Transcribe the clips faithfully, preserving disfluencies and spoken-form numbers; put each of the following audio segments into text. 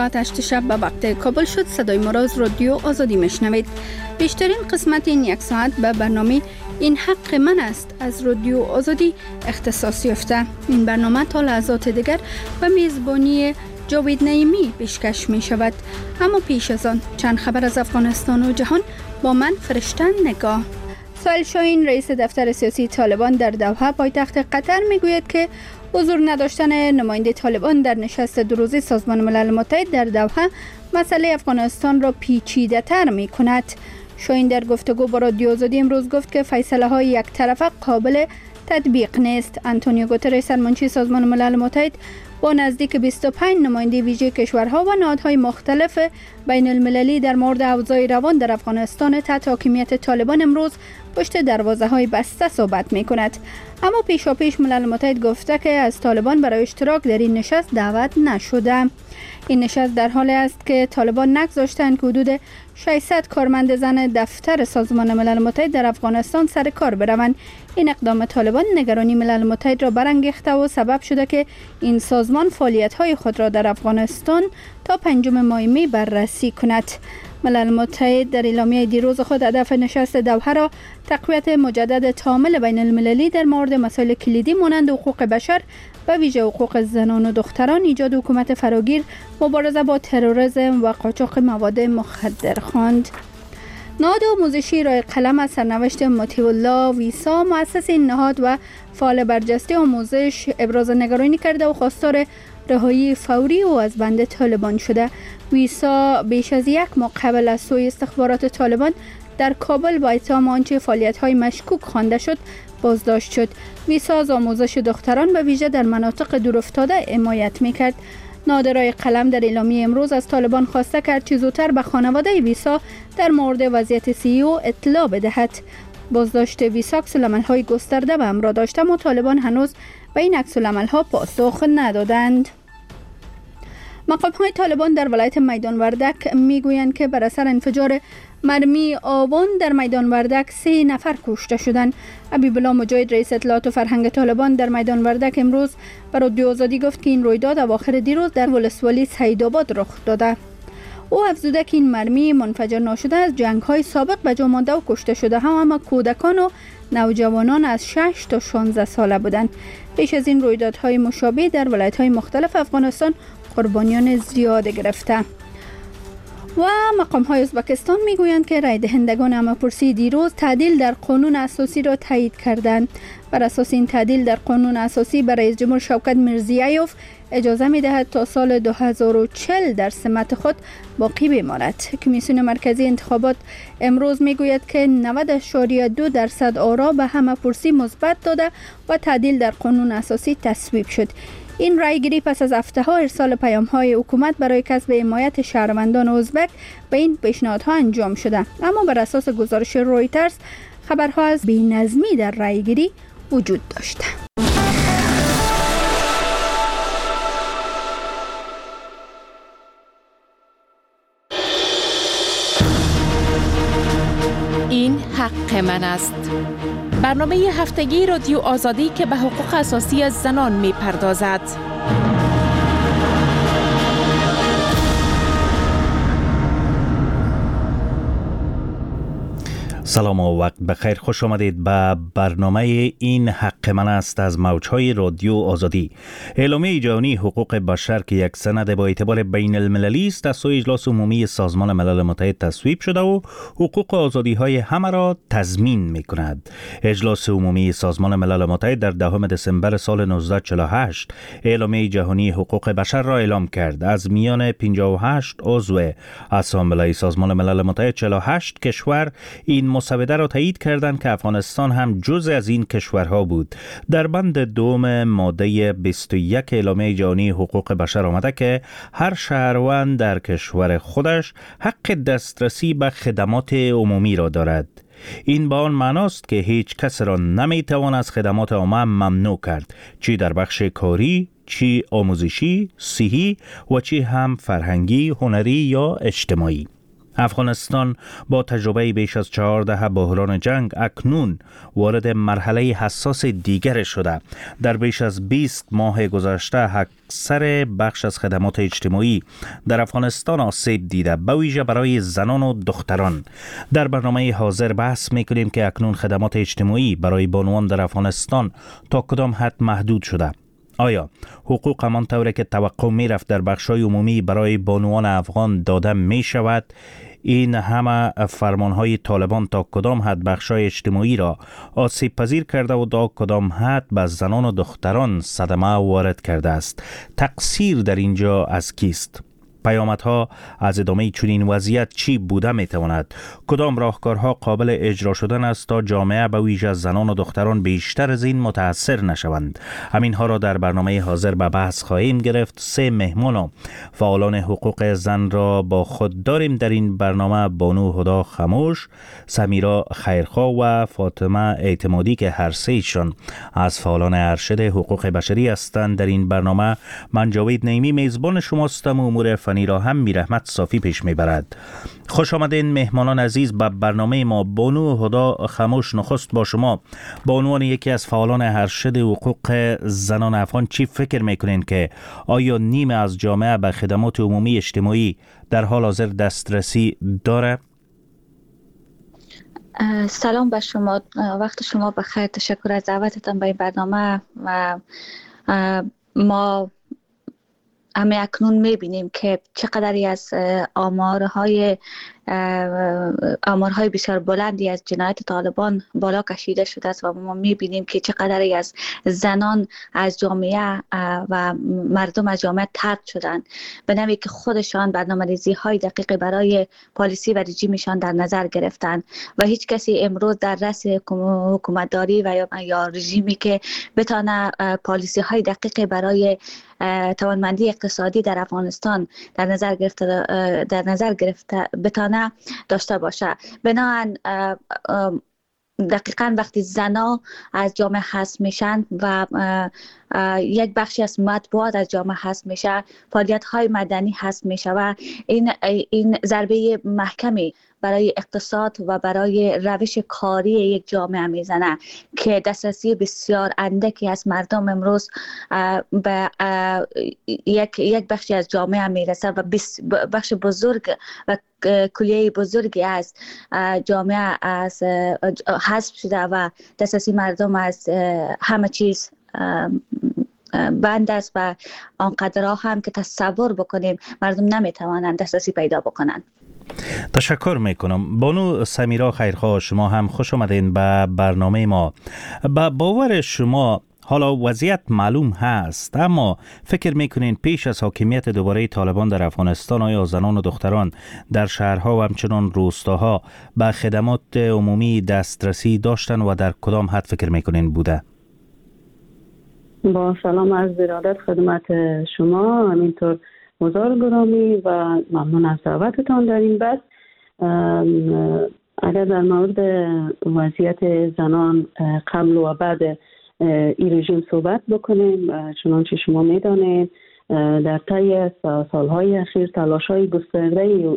ساعت هشت شب به وقت کابل شد. صدای ما را از رادیو آزادی میشنوید. بیشترین قسمت این یک ساعت به برنامه این حق من است از رادیو آزادی اختصاص یافته. این برنامه تا لحظات دیگر به میزبانی جاوید نعیمی پیشکش می شود. اما پیش از آن چند خبر از افغانستان و جهان با من فرشته نگاه. سهیل شاهین رئیس دفتر سیاسی طالبان در دوحه پایتخت قطر می گوید که حضور نداشتن نماینده طالبان در نشست دو روزه سازمان ملل متحد در دوحه مسئله افغانستان را پیچیده تر می کند. شاهین در گفتگو با رادیو آزادی امروز گفت که فیصله های یک طرفه قابل تطبیق نیست. آنتونیو گوترش سرمنشی سازمان ملل متحد با نزدیک بیست و پنج نماینده ویژه کشورها و نهادهای مختلف بین المللی در مورد اوضاع روان در افغانستان تحت حاکمیت طالبان امروز پشت دروازه های بسته صحبت می کند. اما پیشاپیش ملل متحد گفته که از طالبان برای اشتراک در این نشست دعوت نشده. این نشست در حالی است که طالبان نگذاشتند که حدود ششصد کارمند زن دفتر سازمان ملل متحد در افغانستان سر کار بروند. این اقدام طالبان نگرانی ملل متحد را برانگیخته و سبب شده که این سازمان فعالیت‌های خود را در افغانستان تا پنجم ماه می بررسی کند. ملل متحد در اعلامیه دیروز خود هدف نشست دوحه را تقویت مجدد تامل بین المللی در مورد مسائل کلیدی مانند حقوق بشر و ویژه حقوق زنان و دختران، ایجاد حکومت فراگیر، مبارزه با تروریسم و قاچاق مواد مخدر خواند. نهاد آموزشی رای قلم از سرنوشت مطیع الله ویسا مؤسس این نهاد و فعال برجسته آموزش ابراز نگرانی کرده و خواستار رهایی فوری او از بند طالبان شده. ویسا بیش از یک ماه قبل از سوی استخبارات طالبان در کابل با اتهام آنچه فعالیت‌های مشکوک خوانده شد بازداشت شد. ویسا از آموزش دختران به ویژه در مناطق دورافتاده حمایت می‌کرد. نهاد رای قلم در اعلامیه امروز از طالبان خواسته کرد چه زودتر به خانواده ویسا در مورد وضعیت صحی او اطلاع بدهد. بازداشت ویسا عکس‌العمل‌های گسترده به همراه داشت اما طالبان هنوز به این عکس‌العمل‌ها پاسخ ندادند. مقام‌های طالبان در ولایت میدان وردک میگویند که بر اثر انفجار مرمی آوان در میدان وردک سه نفر کشته شدند. حبیب الله مجاهد رئیس اطلاعات و فرهنگ طالبان در میدان وردک امروز بر رادیو آزادی گفت که این رویداد اواخر دیروز در ولسوالی سیدآباد رخ داده. او افزوده که این مرمی منفجر ناشده از جنگ‌های سابق به جا مانده و کشته شده هم اما کودکان و نوجوانان از شش تا شانزده ساله بودند. پیش از این رویدادهای مشابه در ولایت‌های مختلف افغانستان قربانیان زیاد گرفته. و مقام‌های ازبکستان میگویند که رای دهندگان همه‌پرسی دیروز تعدیل در قانون اساسی را تایید کردند. بر اساس این تعدیل در قانون اساسی برای رئیس جمهور شوکت میرزیایوف اجازه می‌دهد تا سال دو هزار و چهل در سمت خود باقی بماند. کمیسیون مرکزی انتخابات امروز میگوید که نود اشاریه دو درصد آرا به همه‌پرسی مثبت داده و تعدیل در قانون اساسی تصویب شد. این رایگیری پس از هفته‌ها ارسال پیام‌های حکومت برای کسب حمایت شهروندان ازبک به این پیشنهادها انجام شده. اما بر اساس گزارش رویترز خبرها از بی‌نظمی در رایگیری وجود داشته. این حق من است. برنامه هفتگی رادیو آزادی که به حقوق اساسی زنان می پردازد. سلام و وقت بخیر، خوش آمدید به برنامه این حق من است از موجهای رادیو آزادی. اعلامیه جهانی حقوق بشر که یک سند با اعتبار بین المللی است از سوی اجلاس عمومی سازمان ملل متحد تصویب شده و حقوق و آزادی های همه را تضمین می کند. اجلاس عمومی سازمان ملل متحد در دهم دسامبر سال نوزده چهل و هشت اعلامیه جهانی حقوق بشر را اعلام کرد. از میان پنجاه و هشت عضو اسامبله سازمان ملل متحد چهل و هشت کشور این مسوده را تایید کردند که افغانستان هم جزء از این کشورها بود. در بند دوم ماده بیست و یک اعلامیه جهانی حقوق بشر آمده که هر شهروند در کشور خودش حق دسترسی به خدمات عمومی را دارد. این به آن معناست که هیچ کس را نمیتوان از خدمات عامه ممنوع کرد، چی در بخش کاری، چی آموزشی، صحی و چی هم فرهنگی، هنری یا اجتماعی. افغانستان با تجربه بیش از چهار دهه بحران جنگ اکنون وارد مرحله حساس دیگر شده. در بیش از بیست ماه گذشته اکثر بخش از خدمات اجتماعی در افغانستان آسیب دیده، به ویژه برای زنان و دختران. در برنامه حاضر بحث میکنیم که اکنون خدمات اجتماعی برای بانوان در افغانستان تا کدام حد محدود شده. آیا حقوق همان طوری که توقع می رفت در بخش‌های عمومی برای بانوان افغان داده می شود؟ این همه فرمانهای طالبان تا کدام حد بخش‌های اجتماعی را آسیب پذیر کرده و تا کدام حد به زنان و دختران صدمه وارد کرده است؟ تقصیر در اینجا از کیست؟ پیامدها از ادامه چنین وضعیت چی بوده میتواند؟ کدام راهکارها قابل اجرا شدن است تا جامعه به ویژه زنان و دختران بیشتر از این متاثر نشوند؟ همینها را در برنامه حاضر به بحث خواهیم گرفت. سه مهمان و فعالان حقوق زن را با خود داریم در این برنامه: بانو هدا خموش، سمیرا خیرخواه و فاطمه اعتمادی که هر سه ایشان از فعالان ارشد حقوق بشری هستند. در این برنامه من جاوید نعیمی میزبان شماستم و امور فنی را هم میرحمت صافی پیش میبرد. خوش آمدین مهمانان عزیز به برنامه ما. بانو هدا خموش، نخست با شما به عنوان یکی از فعالان ارشد حقوق زنان افغان چی فکر میکنین که آیا نیمه از جامعه به خدمات عمومی اجتماعی در حال حاضر دسترسی داره؟ سلام به شما، وقت شما بخیر. تشکر از دعوتتان به این برنامه. و ما همه اکنون میبینیم که چقدری از آمارهای آمارهای بسیار بلندی از جنایت طالبان بالا کشیده شده است و ما میبینیم که چقدری از زنان از جامعه و مردم از جامعه طرد شدند، به نوعی که خودشان برنامه‌ریزی های دقیق برای پالیسی و رژیمشان در نظر گرفتند و هیچ کسی امروز در رأس حکومتداری و یا رژیمی که بتانه پالیسی های دقیق برای توانمندی اقتصادی در افغانستان در نظر گرفته در نظر گرفته بتانه داشته باشه. بنابراین دقیقاً وقتی زنا از جامعه حذف میشن و یک بخشی از مطبوعات از جامعه حذف میشه، فعالیت‌های مدنی حذف میشه و این این ضربه محکمی برای اقتصاد و برای روش کاری یک جامعه میزنه که دسترسی بسیار اندکی از مردم امروز به یک یک بخشی از جامعه میرسه و بخش بزرگ و کلیه بزرگی از جامعه از حذف شده و دسترسی مردم از همه چیز بند است و آنقدرها هم که تصور بکنیم مردم نمیتوانند دسترسی پیدا بکنند. تشکر میکنم. بانو سمیرا خیرخواه، شما هم خوش آمدین به برنامه ما. با باور شما حالا وضعیت معلوم هست، اما فکر میکنین پیش از حاکمیت دوباره طالبان در افغانستان آیا زنان و دختران در شهرها و همچنان روستاها به خدمات عمومی دسترسی داشتن و در کدام حد فکر میکنین بوده؟ با سلام عرض ارادت خدمت شما، همینطور مزار گرامی و ممنون از دعوتتان در این بحث. اگر در مورد وضعیت زنان قبل و بعد این رژیم صحبت بکنیم، چنانچه شما میدانید در طی سالهای اخیر تلاش‌های گسترده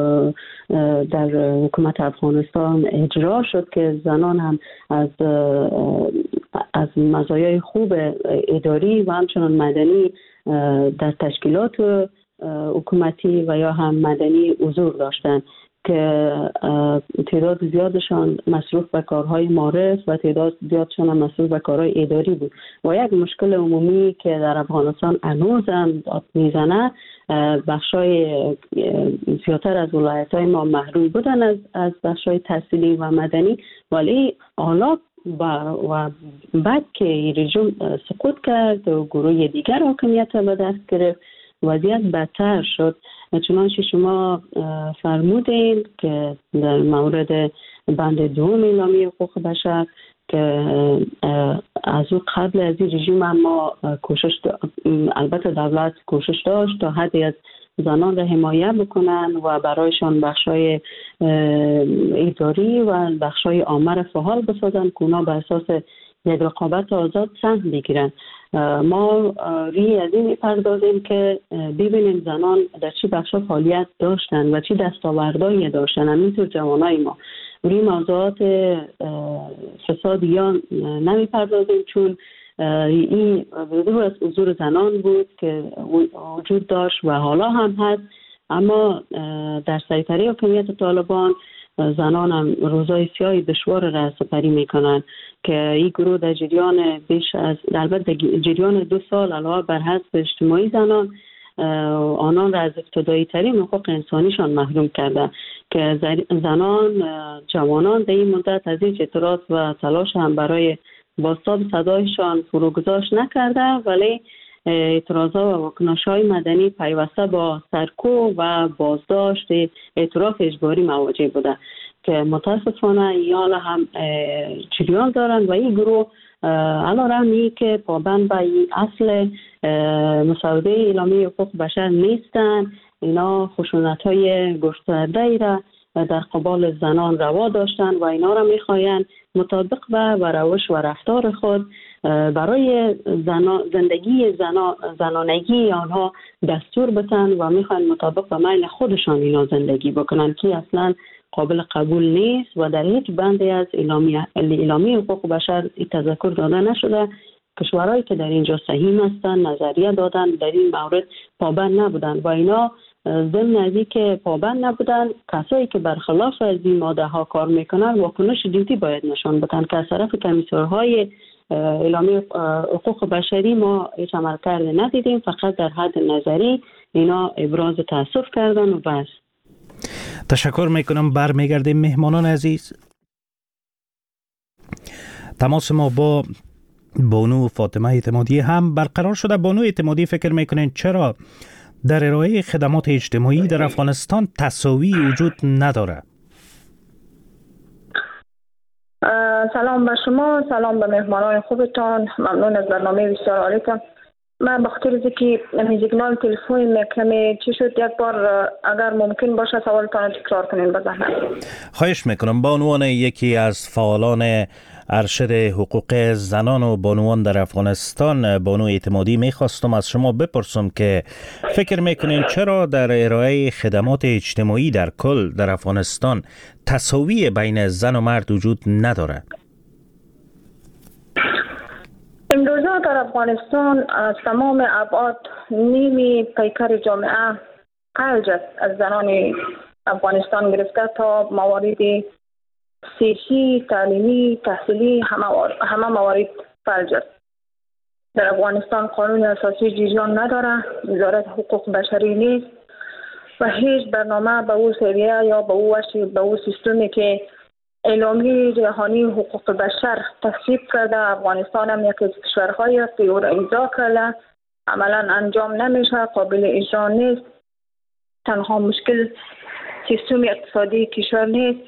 در حکومت افغانستان اجرا شد که زنان هم از از مزایای خوب اداری و همچنان مدنی در تشکیلات حکومتی و یا هم مدنی حضور داشتند که تعداد زیادشان مصروف به کارهای معرف و تعداد زیادشان هم مصروف به کارهای اداری بود. و یک مشکل عمومی که در افغانستان هنوز هم داد میزنه، بخشای زیادتر از ولایت‌های ما محروم بودن از از بخشای تحصیلی و مدنی، ولی حالا و بعد که رژیم سقوط کرد و گروه دیگر حاکمیت به دست گرفت، وضعیت بدتر شد. چنانچه شما فرمودین که در مورد بند دوم اعلامیه حقوق بشر که از او قبل از این رژیم ما کوشش البته دولت کوشش داشت تا حدی از زنان را حمایت بکنن و برایشان بخشای اداری و بخشای عامه را فعال بسازن که اونا به اساس یک رقابت آزاد سهم بگیرن. ما روی از این میپردازیم که ببینیم زنان در چی بخشا فعالیت داشتن و چی دستاوردهایی داشتن. همینطور جوانای ما روی موضوعات فساد یا نمیپردازیم، چون این بدون از حضور زنان بود که وجود داشت و حالا هم هست. اما در سیطره حکومت طالبان زنان هم روزای سیاهی دشوار را سپری میکنن که این گروه در جریان بیش از البته جریان دو سال علاوه بر حذف اجتماعی زنان آنان را از ابتدایی ترین حقوق انسانیشان محروم کرده که زنان جوانان در این مدت از این اعتراض و تلاش هم برای بازتاب صدایشان فروگذاشت نکرده، ولی اعتراضات و واکنش‌های مدنی پیوسته با سرکوب و بازداشت اعتراف اجباری مواجه بوده که متاسفانه یالا هم جریان دارند و این گروه علیرغم که پابند به این اصل مسوده اعلامیه حقوق بشر نیستند، اینا خشونت‌های گسترده‌ای را در قبال زنان روا داشتن و اینا را میخواین مطابق به روش و رفتار خود برای زندگی زنا، زنانگی آنها دستور بتن و میخواین مطابق به میل خودشان اینا زندگی بکنن که اصلا قابل قبول نیست و در هیچ بندی از اعلامیه اعلامیه حقوق بشر تذکر داده نشده. کشورهایی که در اینجا سهیم هستند نظریه دادن در این مورد پابند نبودن و اینا ضمن از اینکه پابند نبودن کسایی که برخلاف از این ماده ها کار میکنن واکنش جدی باید نشان بدن که از طرف کمیسیون‌های اعلامیه حقوق بشری ما هیچ عملکرد ندیدیم، فقط در حد نظری اینا ابراز تاسف کردن و بس. تشکر میکنم. برمیگردیم مهمانان عزیز. تماس ما با بانو فاطمه اعتمادی هم برقرار شده. بانو اعتمادی، فکر میکنین چرا در ارائه خدمات اجتماعی در افغانستان تساوی وجود نداره؟ سلام به شما، سلام به مهمانان خوبتان، ممنون از برنامه بسیار عالیتان. من بخاطر از اینکه سیگنال تلفن کمی چی شد، یک بار اگر ممکن باشه سوالتان تکرار کنین به زحمت. خواهش میکنم. به عنوان یکی از فعالان ارشد حقوق زنان و بانوان در افغانستان، بانو اعتمادی، میخواستم از شما بپرسم که فکر میکنین چرا در ارائه خدمات اجتماعی در کل در افغانستان تساوی بین زن و مرد وجود نداره؟ امروزه در افغانستان از تمام ابعاد نیمی پیکر جامعه قلج است. از زنان افغانستان گرفته تا موارد سیاسی، تعلیمی، تحصیلی، همه موارد فلج است. در افغانستان قانون اساسی جریان نداره، وزارت حقوق بشری نیست و هیچ برنامه به او سریعه یا به او وشی به او سیستمی که اعلامیه جهانی حقوق بشر تصویب کرده، افغانستان هم یکی از کشورهایی است که او را امضا کرده، عملا انجام نمیشه، قابل اجرا نیست. تنها مشکل سیستم اقتصادی کشور نیست،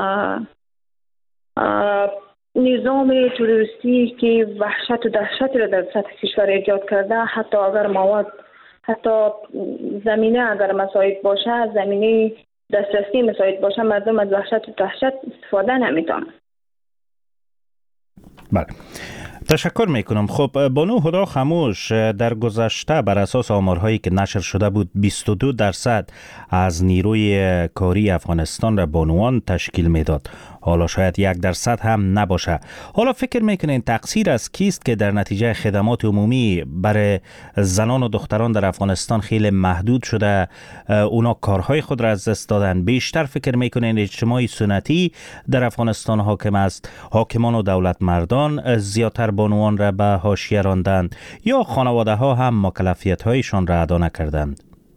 نظام تروریستی که وحشت و دهشت را در سطح کشور ایجاد کرده. حتی اگر مواد، حتی زمینه اگر مساعد باشه، زمینه دسترسی مساعد باشه، مردم از وحشت و دهشت استفاده نمیتونن. بله، تشکر میکنم. خب بانو هدا خموش، در گذشته بر اساس آمارهایی که نشر شده بود بیست و دو درصد از نیروی کاری افغانستان را بانوان تشکیل میداد. حالا شاید یک درصد هم نباشه. حالا فکر میکنین تقصیر از کیست که در نتیجه خدمات عمومی برای زنان و دختران در افغانستان خیلی محدود شده، اونا کارهای خود را از دست دادن؟ بیشتر فکر میکنین اجتماعی سنتی در افغانستان حاکم است، حاکمان و دولت مردان زیادتر بانوان را به حاشیه راندند، یا خانواده ها هم مکلفیت هایشان را ادا نکردند؟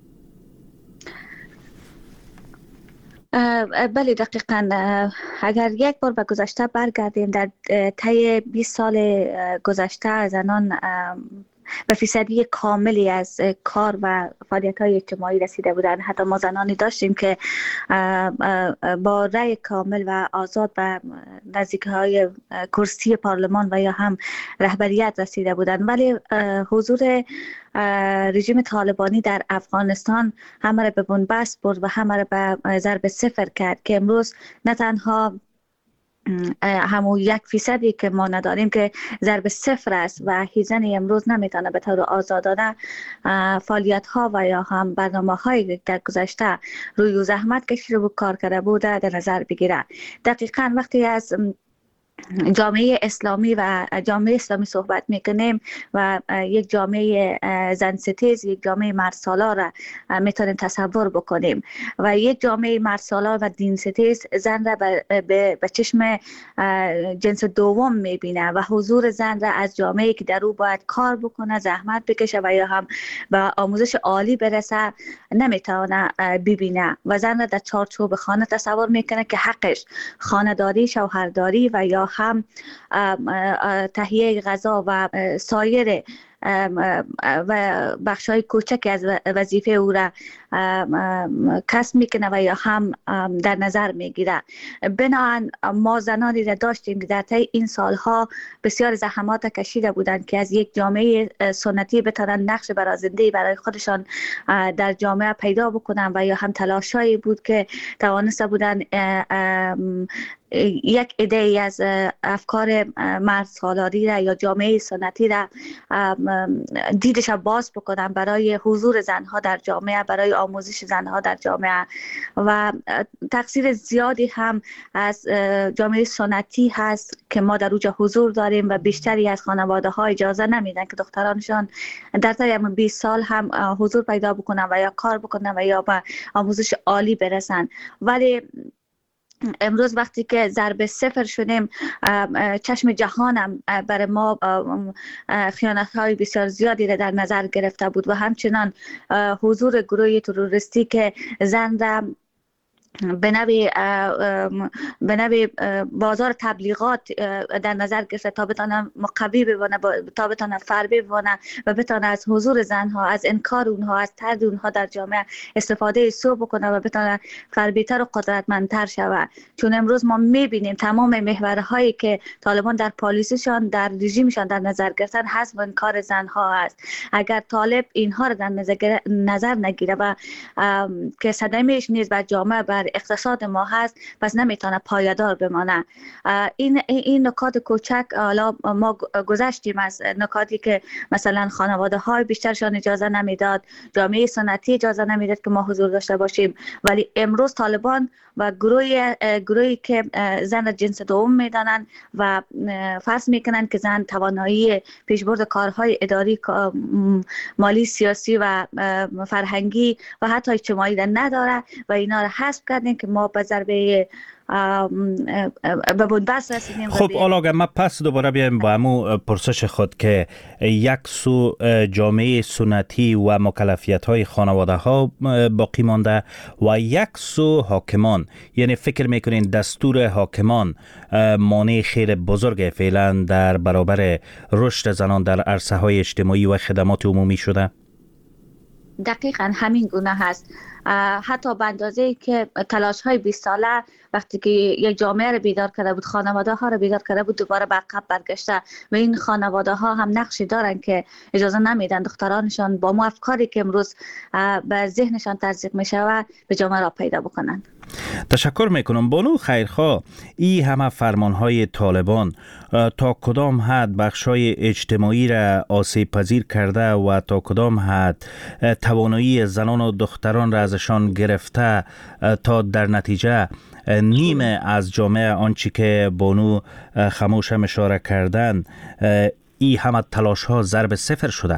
بله دقیقاً. اگر یک بار به گذشته برگردیم، در طی بیست سال گذشته زنان به فیصدی کاملی از کار و فعالیت‌های اجتماعی رسیده بودند. حتی ما زنانی داشتیم که با رأی کامل و آزاد به نزدیکی‌های کرسی پارلمان و یا هم رهبریت رسیده بودند. ولی حضور رژیم طالبانی در افغانستان همه را به بنبست برد و همه را به ضرب صفر کرد که امروز نه تنها همون یک فیصدی که ما نداریم که ضرب صفر است و هیزن امروز نمیتونه به طور آزادانه فعالیت ها و یا هم برنامه هایی که گذشته روی زحمت کشیده بود کار کرده بوده در نظر بگیره. دقیقاً وقتی از جامعه اسلامی و جامعه اسلامی صحبت میکنیم و یک جامعه زن ستیز، یک جامعه مرسالار را میتونیم تصور بکنیم و یک جامعه مرسالار و دین ستیز زن را به چشم جنس دوم میبینه و حضور زن را از جامعه که در او باید کار بکنه، زحمت بکشه و یا هم به آموزش عالی برسه نمیتونه ببینه و زن را در چارچوب خانه تصور میکنه که حقش خانه‌داری، شوهرداری و یا هم تهیه غذا و سایر و بخشای کوچکی از وظیفه او را کسب میکنه و یا هم در نظر میگیره. بنابراین ما زنانی را داشتیم که در طی این سالها بسیار زحمات کشیده بودند که از یک جامعه سنتی بتونن نقش برازنده برای خودشان در جامعه پیدا بکنن و یا هم تلاشایی بود که توانسته بودن یک ایده ای از افکار مرد سالاری را یا جامعه سنتی را دیدش باز بکنن برای حضور زنها در جامعه، برای آموزش زنها در جامعه و تقصیر زیادی هم از جامعه سنتی هست که ما در اوجا حضور داریم و بیشتری از خانواده ها اجازه نمیدن که دخترانشان در طی بیست سال هم حضور پیدا بکنن و یا کار بکنن و یا به آموزش عالی برسن. ولی امروز وقتی که ضرب صفر شدیم، چشم جهانم برای ما خیانت‌های بسیار زیادی را در نظر گرفته بود و همچنان حضور گروه تروریستی که زن را به نوی به نوی بازار تبلیغات در نظر گرفته تا بتونه مقوی بمونه، تا بتونه فربی بمونه و بتونه از حضور زنها، از انکار اونها، از طرد اونها در جامعه استفاده سو بکنه و بتونه فربیتر و قدرتمندتر شود. چون امروز ما میبینیم تمام محورهایی که طالبان در پالیسیشان، در رژیمشان در نظر گرفتن حذف و انکار زنها است. اگر طالب اینها را در نظر نگیره و که صدمه‌اش نیز بر جامعه، بر اقتصاد ما هست، پس نمیتونه پایدار بمانه. این این نکات کوچک، حالا ما گذشتیم از نکاتی که مثلا خانواده های بیشترشان اجازه نمیداد، جامعه سنتی اجازه نمیداد که ما حضور داشته باشیم، ولی امروز طالبان و گروه گروهی که زن جنس دوم میدانند و فرض میکنند که زن توانایی پیشبرد کارهای اداری، مالی، سیاسی و فرهنگی و حتی اجتماعی را نداره و اینا را حذف کردیم که ما به ضربه به بنبست رسیدیم. خب حالا ما پس دوباره بیایم با همون پرسش خود که یک سو جامعه سنتی و مکلفیت های خانواده ها باقی مانده و یک سو حاکمان، یعنی فکر میکنین دستور حاکمان مانع خیر بزرگ فعلا در برابر رشد زنان در عرصه های اجتماعی و خدمات عمومی شده؟ دقیقاً همین گونه هست. حتی به اندازه‌ای که تلاش های بیست ساله وقتی که یک جامعه رو بیدار کرده بود، خانواده ها رو بیدار کرده بود، دوباره به عقب برگشته و این خانواده ها هم نقشی دارن که اجازه نمیدن دخترانشان با ما افکاری که امروز به ذهنشان تزریق میشه و به جامعه را پیدا بکنن. تشکر میکنم. بانو خیرخواه، این همه فرمانهای طالبان تا کدام حد بخشای اجتماعی را آسیب پذیر کرده و تا کدام حد توانایی زنان و دختران را ازشان گرفته تا در نتیجه نیمه از جامعه آنچه که بانو خموش هم اشاره کردن این همه تلاش ها ضرب صفر شده؟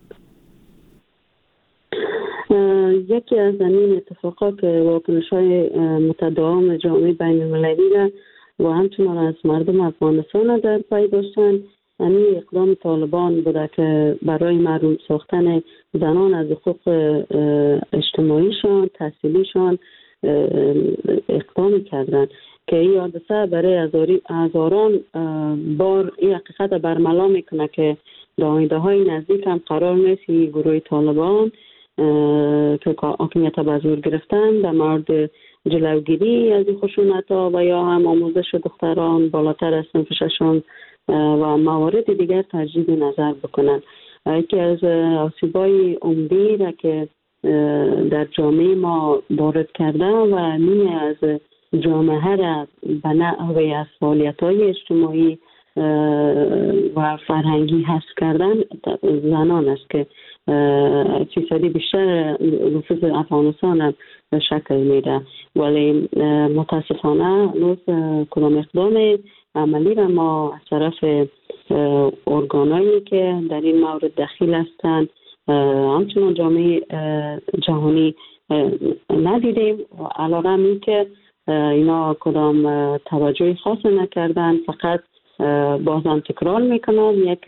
یکی از این اتفاقات واکنش های متداوم جامعه بین المللی را و همچنان از مردم افغانستان در پی داشتن، یعنی اقدام طالبان بوده که برای محروم ساختن زنان از حقوق اجتماعیشان، تحصیلیشان اقدام کردن که این حادثه برای هزاران بار این حقیقت برملا میکنه که در آینده های نزدیک هم قرار نیست گروه طالبان که حاکمیت به زور گرفتن در مورد جلوگیری از این خشونت ها و یا هم آموزش دختران بالاتر از صنف ششم و موارد دیگر تجدید نظر بکنن. یکی از آسیب‌های عمدی را که در جامعه ما وارد کرده و نیمه از جامعه را به نحوی از فعالیت‌های اجتماعی و فرهنگی حذف کردن زنان است که فیصدی بیشتر نفوس افغانستان را شکل میده، ولی متاسفانه هنوز کدام اقدام عملی را ما از طرف ارگانایی که در این مورد دخیل هستند همچنان جامعه جهانی ندیدیم. علاوه این که اینا کدام توجه خاص نکردن، فقط بازم تکرار میکنن یک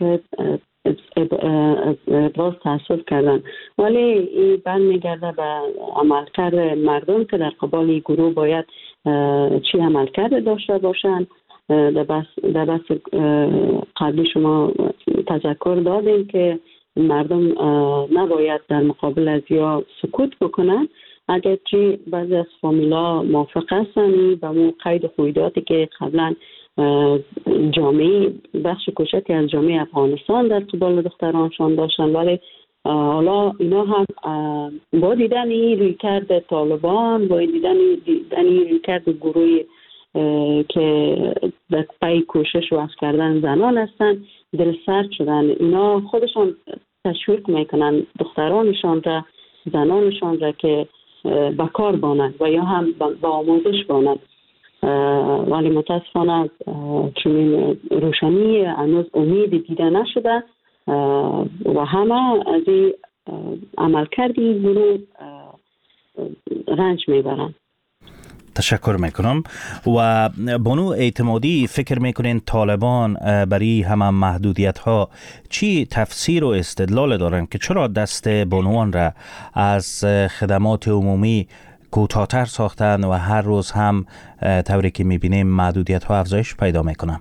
ابراز تاسف کردن، ولی این برمیگرده به عملکرد مردم که در قبال گروه باید چی عملکرد داشته باشند. در بحث قبلی شما تذکر دادیم که مردم نباید در مقابل از یا سکوت بکنن. اگرچه بعضی از فامیلا موافق هستن با اون قید خویداتی که قبلا جامعه بخش کوچکی از جامعه افغانستان در قبال دخترانشان داشتن، ولی حالا اینا هم با دیدن این رویکرد طالبان، با دیدن این رویکرد گروهی که در پای کوشش وقت کردن زنان هستن دل سرد شدن. اینا خودشان تشویق میکنن دخترانشان را، زنانشان را که به کار بانند و یا هم با آموزش بانند، ولی متاسفانه چون روشنی هنوز امید دیده نشده و همه از این عملکردی گروه رنج میبرند. تشکر میکنم. و بانو اعتمادی، فکر میکنین طالبان برای همه محدودیت ها چی تفسیر و استدلال دارن که چرا دست بانوان را از خدمات عمومی کوتاه‌تر ساختن و هر روز هم طوری که میبینیم محدودیت ها افزایش پیدا میکنن؟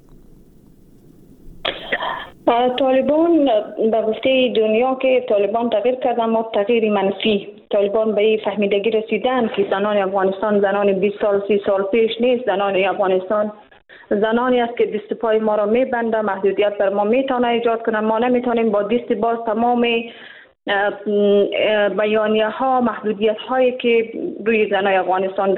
طالبان به گفته دنیا که طالبان تغییر کردن، ما تغییر منفی. طالبان به این فهمیدگی رسیدن که زنان افغانستان زنان بیست سال سی سال پیش نیست. زنان افغانستان زنانی است که دست پای ما را میبنده، محدودیت بر ما میتونه ایجاد کنه. ما نمیتونیم با دست باز تمام بیانیه ها، محدودیت هایی که روی زنان افغانستان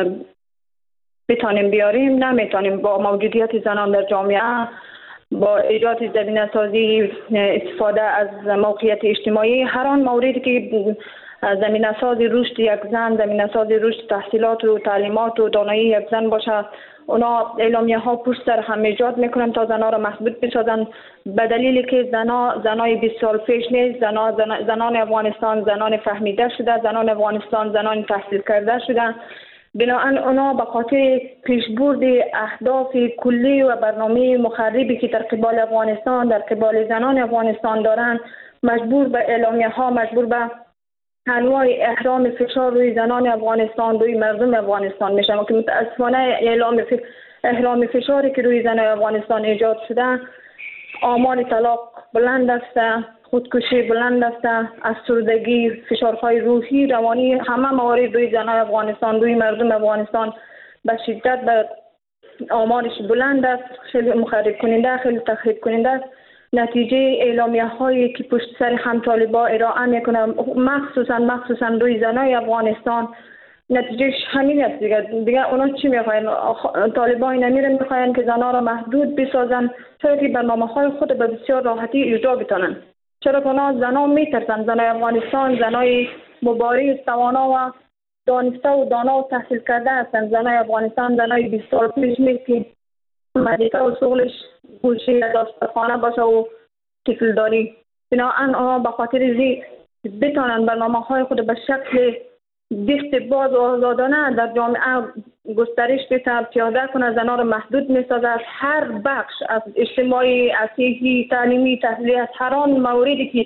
بتانیم بیاریم، نمیتونیم. با موجودیت زنان در جامعه، با ایجاد زمینه سازی، استفاده از موقعیت اجتماعی، هر آن موردی که زمینه سازی رشد یک زن، زمینه سازی رشد تحصیلات و تعلیمات و دانایی یک زن باشه، اونا اعلامیه ها پشت سر هم ایجاد میکنن تا زنها را محدود بسازن، به دلیلی که زنا زنای بیست سال پیش نیست. زنا زن، زنان افغانستان زنان فهمیده شده، زنان افغانستان زنان تحصیل کرده شده. بنابراین اونا به خاطر پیشبرد اهداف کلی و برنامه مخربی که در قبال افغانستان، در قبال زنان افغانستان دارن، مجبور به اعلامیه ها، مجبور به انواع احرام فشار روی زنان افغانستان، روی مردم افغانستان میشن که متاسفانه اعلام احرام فشاری که روی زنان افغانستان ایجاد شده، آمار طلاق بلند است، خودکشی بلند است، افسردگی، فشارهای روحی، روانی، همه موارد روی زنان افغانستان، روی مردم افغانستان به شدت به آمارش بلند است. خیلی مخرب کننده، خیلی تخریب کننده است. نتیجه اعلامیه هایی که پشت سر هم طالبا ارائه میکنه، مخصوصا مخصوصا روی زنای افغانستان، نتیجهش همین است دیگه. دیگه اونا چی میخواین؟ طالبان نمیره میخواین که زنها را محدود بسازن، چرا که برنامه‌های خود به بسیار راحتی اجرا بتونن. چرا که اونا زنها میترسن. زنای افغانستان زنای مبارز، توانا و دانسته و دانا و تحصیل کرده هستن. زنای افغانستان زنای بیست سال پیش نیست که مدرسه و شغلش گوشه داستخانه باشه و طفل داری. بنابراین اونا به خاطر زی بتونن برنامه‌های خود به شکل دست باز و آزادانه در جامعه گسترش بده، پیاده کنه، زنان را محدود می‌سازه. از هر بخش، از اجتماعی، اسیحی، تعلیمی، تحصیلی، از هر آن موردی که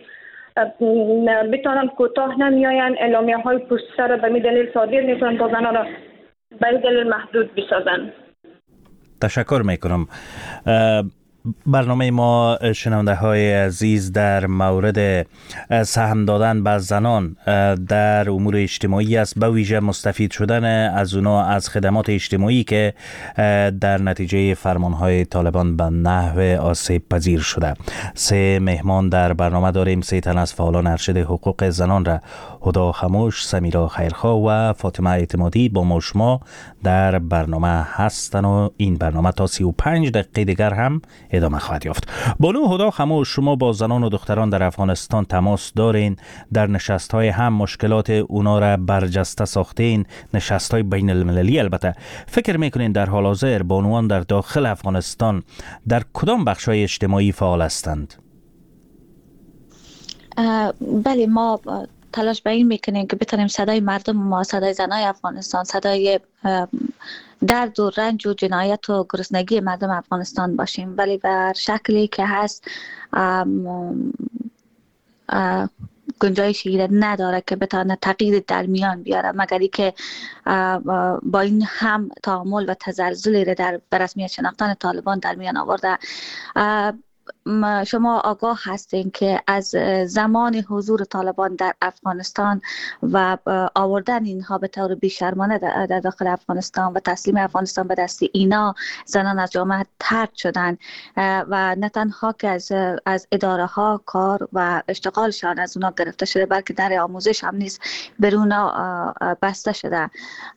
بتونن کوتاه نمیاین، اعلامیه‌های پشت سر به می دلیل صادر میکنن تا زنان را به دلیل محدود بسازن. تشکر میکنم. برنامه ما شنونده های عزیز در مورد سهم دادن به زنان در امور اجتماعی است، به ویژه مستفید شدن از اونا از خدمات اجتماعی که در نتیجه فرمانهای طالبان به نحو آسیب پذیر شده. سه مهمان در برنامه داریم. سه تن از فعالان ارشد حقوق زنان را هدا خموش، سمیرا خیرخواه و فاطمه اعتمادی با ما شما در برنامه هستن و این برنامه تا سی و پنج دقیقه دیگر هم ادامه خواهد یافت. بانو هدا خموش، شما با زنان و دختران در افغانستان تماس دارین، در نشست‌های هم مشکلات اونا را برجسته ساختین، نشست‌های بین المللی. البته فکر میکنین در حال حاضر بانوان در داخل افغانستان در کدام بخش‌های اجتماعی فعال هستند؟ بله، ما تلاش به این میکنیم که بتونیم صدای مردم ما، صدای زنای افغانستان، صدای درد و رنج و جنایت و گرسنگی مردم افغانستان باشیم، ولی بر شکلی که هست گنجایشی نداره که بتونه تغییر در میان بیاره، مگر اینکه با این هم تعامل و تزلزلی در رسمیت شناختن طالبان در میان آورده. شما آگاه هستین که از زمان حضور طالبان در افغانستان و آوردن اینها به طور بیشرمانه در داخل افغانستان و تسلیم افغانستان به دست اینا، زنان از جامعه طرد شدن و نه تنها که از از اداره ها کار و اشتغالشان از اونا گرفته شده، بلکه در آموزش هم نیست بر اونا بسته شده.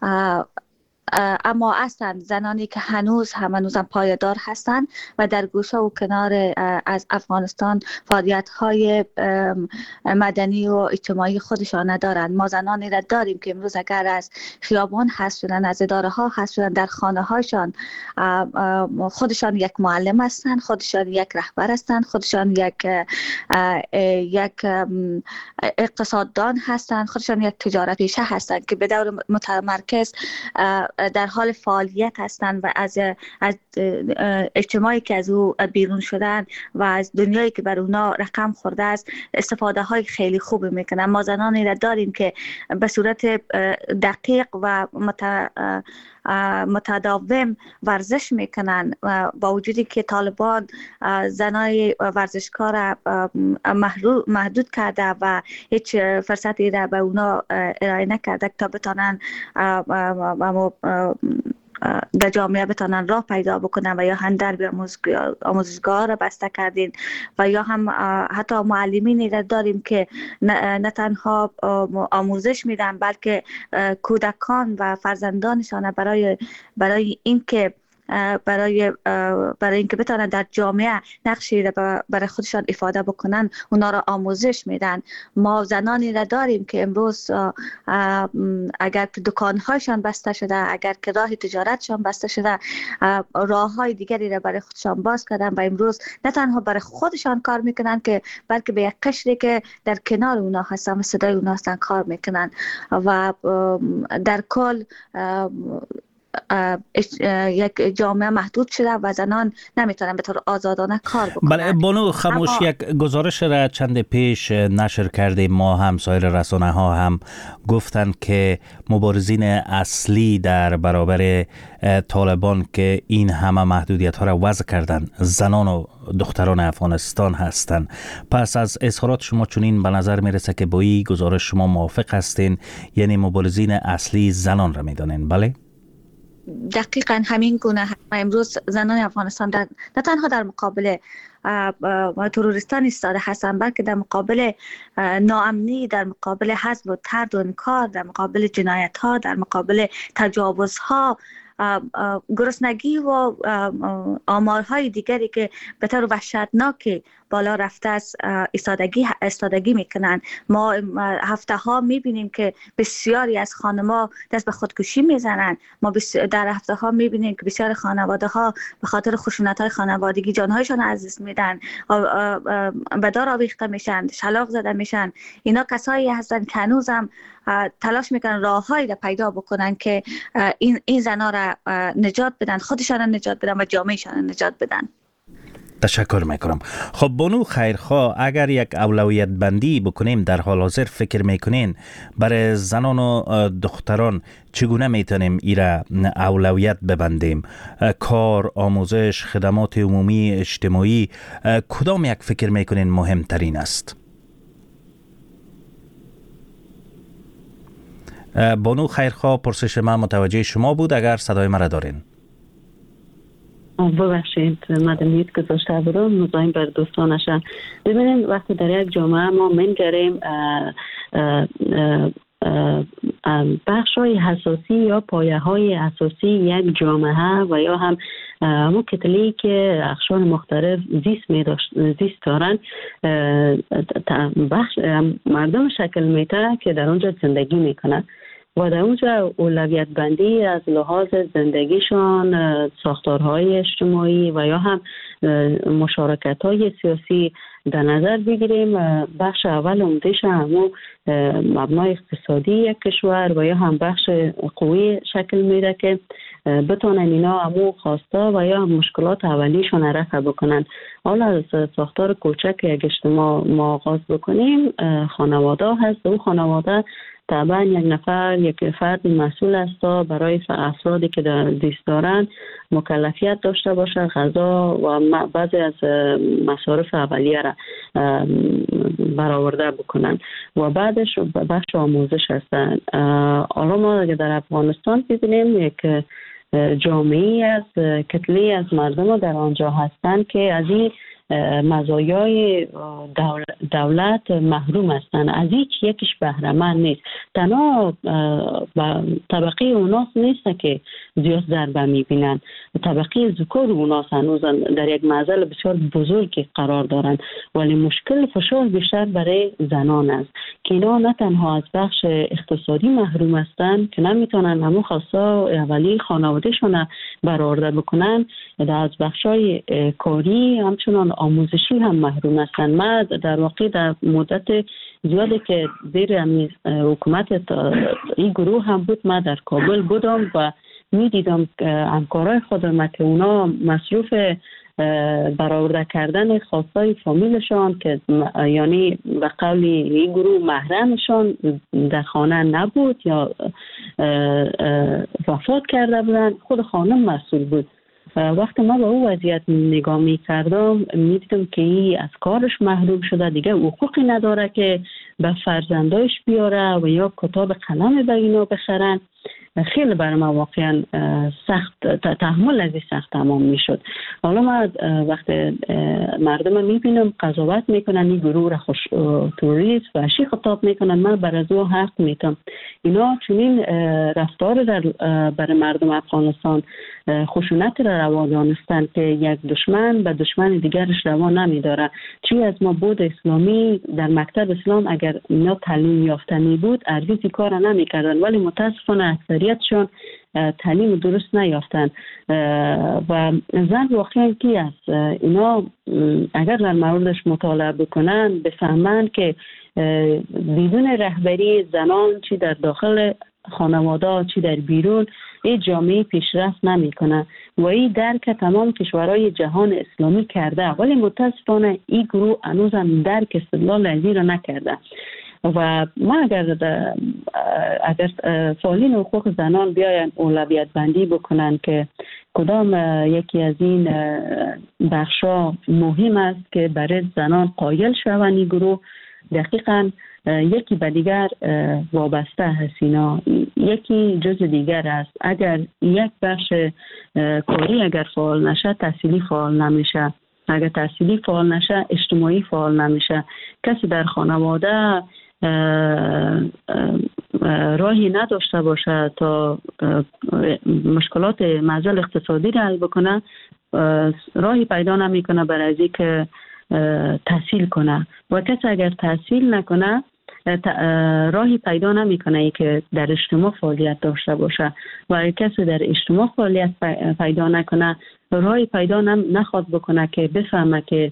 اما اصلا زنانی که هنوز هم هنوزم پایدار هستند و در گوشه و کنار از افغانستان فعالیت‌های مدنی و اجتماعی خودشان ندارند. ما زنانی را داریم که امروز اگر از خیابان حذف شدن، از اداره ها حذف شدن، در خانه هاشان خودشان یک معلم هستند، خودشان یک رهبر هستند، خودشان یک یک اقتصاددان هستند، خودشان یک تجارت پیشه هستند که به دور متمرکز در حال فعالیت هستند و از از اجتماعی که از او بیرون شدن و از دنیایی که بر اونا رقم خورده است استفاده های خیلی خوب میکنن. ما زنانی را داریم که به صورت دقیق و مت متداوم ورزش میکنن، با وجودی که طالبان زنای ورزشکار را محدود کرده و هیچ فرصتی را به اونا ارائه نکرده تا بتانن در جامعه بتانن راه پیدا بکنن و یا هم در آموزشگاه را بسته کردین و یا هم حتی معلمینی را داریم که نه تنها آموزش میدن بلکه کودکان و فرزندانشان برای برای اینکه برای برای اینکه بتونن در جامعه نقشی را برای خودشان افاده بکنن اونا را آموزش میدن. ما زنانی را داریم که امروز اگر که دکانهایشان بسته شده، اگر که راه تجارتشان بسته شده، راههای دیگری را برای خودشان باز کردن و امروز نه تنها برای خودشان کار میکنن که بلکه به یک قشری که در کنار اونا هستن و صدای اونا هستن کار میکنن و در کل یک جامعه محدود شده و زنان نمیتونن به طور آزادانه کار بکنن. بله بانو خموش، اما یک گزارش را چند پیش نشر کرده، ما هم سایر رسانه ها هم گفتن که مبارزین اصلی در برابر طالبان که این همه محدودیت ها را وضع کردن زنان و دختران افغانستان هستند. پس از اظهارات شما چنین به نظر میرسه که با این گزارش شما موافق هستین، یعنی مبارزین اصلی زنان را میدانین؟ بله دقیقاً همین گونه. امروز زنان افغانستان در نه تنها در مقابل تروریستان ایستاده هستند بلکه در مقابل ناامنی، در مقابل حذف و طرد و انکار، در مقابل جنایت ها، در مقابل تجاوز ها، گرسنگی و آمارهای دیگری که به طور وحشتناک بالا رفته است ایستادگی استادگی میکنن. ما هفته ها میبینیم که بسیاری از خانم‌ها دست به خودکشی میزنن. ما در هفته ها میبینیم که بسیار خانواده ها به خاطر خشونت های خانوادگی جانهایشان از دست میدن، به دار آویخته میشن، شلاق زده میشن. اینا کسایی هستن که هنوزم تلاش میکنن راههایی را پیدا بکنن که این این زنا را نجات بدن، خودشان را نجات بدن و جامعهشان را نجات بدن. تشکر میکنم. خب بانو خیرخواه، اگر یک اولویت بندی بکنیم در حال حاضر فکر میکنین برای زنان و دختران چگونه میتونیم ایرا اولویت ببندیم؟ کار، آموزش، خدمات عمومی، اجتماعی، کدام یک فکر میکنین مهمترین است؟ بانو خیرخواه، پرسش من متوجه شما بود، اگر صدای مرا دارین. ببخشید مدنیت گذاشته برام مزاحم بر دوستانشم. ببینید وقتی در یک جامعه ما منگریم بخش های حساسی یا پایه های اساسی یک جامعه و یا هم همون کتلی که اقشار مختلف زیست می زیست دارن بخش مردم شکل میده که در اونجا زندگی میکنن و در اونجا اولویت بندی از لحاظ زندگیشان، ساختارهای اجتماعی و یا هم مشارکت های سیاسی در نظر بگیریم. بخش اول عمده‌اش همون مبنای اقتصادی یک کشور و یا هم بخش قوی شکل میده که بتونن اینا همون خواسته و یا مشکلات اولیشون رفع بکنن. حالا از ساختار کوچک یک اجتماع ما آغاز بکنیم، خانواده هست. اون خانواده طبعا یک نفر یک فرد مسئول است تا برای افرادی که در زیست دارن مکلفیت داشته باشه غذا و بعضی از مصارف اولیه را برآورده بکنن و بعدش بخش آموزش هستن. حالا ما در افغانستان ببینیم یک جامعه از کتله از مردم در آنجا هستند که از این مزایای دولت محروم هستند، از هیچ یکیش بهره مند نیست. تنها طبقه اوناس نیست که زیاد ضربه میبینن، طبقه ذکور اوناس هنوز در یک معضل بسیار بزرگی قرار دارند، ولی مشکل فشار بیشتر برای زنان است که اینا نه تنها از بخش اقتصادی محروم هستند که نمیتونن همون خواسته اولی خانوادهشون برآورده بکنن، از بخشای کاری همچنان آموزشی هم محروم هستند. ما در واقع در مدت زیادی که زیر حکومت این گروه هم بود، ما در کابل بودم و می دیدم همکارای خودم که اونا مصروف برآورده کردن خواستای فامیلشان که یعنی به قول این گروه محرمشان در خانه نبود یا وفات کرده بودن، خود خانم مسئول بود. وقتی ما به او وضعیت نگاه می کردم می دیدم که این از کارش محروم شده، دیگه حقوقی نداره که به فرزندایش بیاره و یا کتاب قلم به اینا بخرن. خیلی برای ما واقعا سخت تحمل از این سخت تمام می شد. حالا ما وقتی مردم می بینم قضاوت می کنن این گروه را خوش توریست و اشی خطاب می کنن، من بر از او حق می تم. اینا چنین رفتار در برای مردم افغانستان خشونت را روا دانستند که یک دشمن به دشمن دیگرش روا نمی داره. چی از ما بود اسلامی در مکتب اسلام اگر اینا تعلیم یافته می بود ارزیزی کار نمی کردن، ولی متاسفانه اکثریتشون تعلیم درست نیافتن و زن واقعا کی است؟ اینا اگر در موردش مطالعه بکنن بفهمن که بدون رهبری زنان چی در داخل خانواده چی در بیرون این جامعه پیشرفت نمیکنه و این درک تمام کشورهای جهان اسلامی کرده، ولی متاسفانه این گروه هنوز هم درک استدلال از این را نکرده. و ما اگر اگر فعالین حقوق زنان بیاین اولویت بندی بکنن که کدام یکی از این بخشا مهم است که برای زنان قایل شوند، این گروه دقیقاً یکی به دیگر وابسته هست، اینا یکی جز دیگر است. اگر یک بخش کاری اگر فعال نشه تحصیلی فعال نمیشه، اگر تحصیلی فعال نشه اجتماعی فعال نمیشه. کسی در خانواده راهی نداشته باشه تا مشکلات معضل اقتصادی را حل بکنه، راهی پیدا نمیکنه برای از اینکه تحصیل کنه و کسی اگر تحصیل نکنه راهی پیدا نمیکنه ای که در اجتماع فعالیت داشته باشه و کسی در اجتماع فعالیت پیدا نکنه راهی پیدا نخواد بکنه که بفهمه که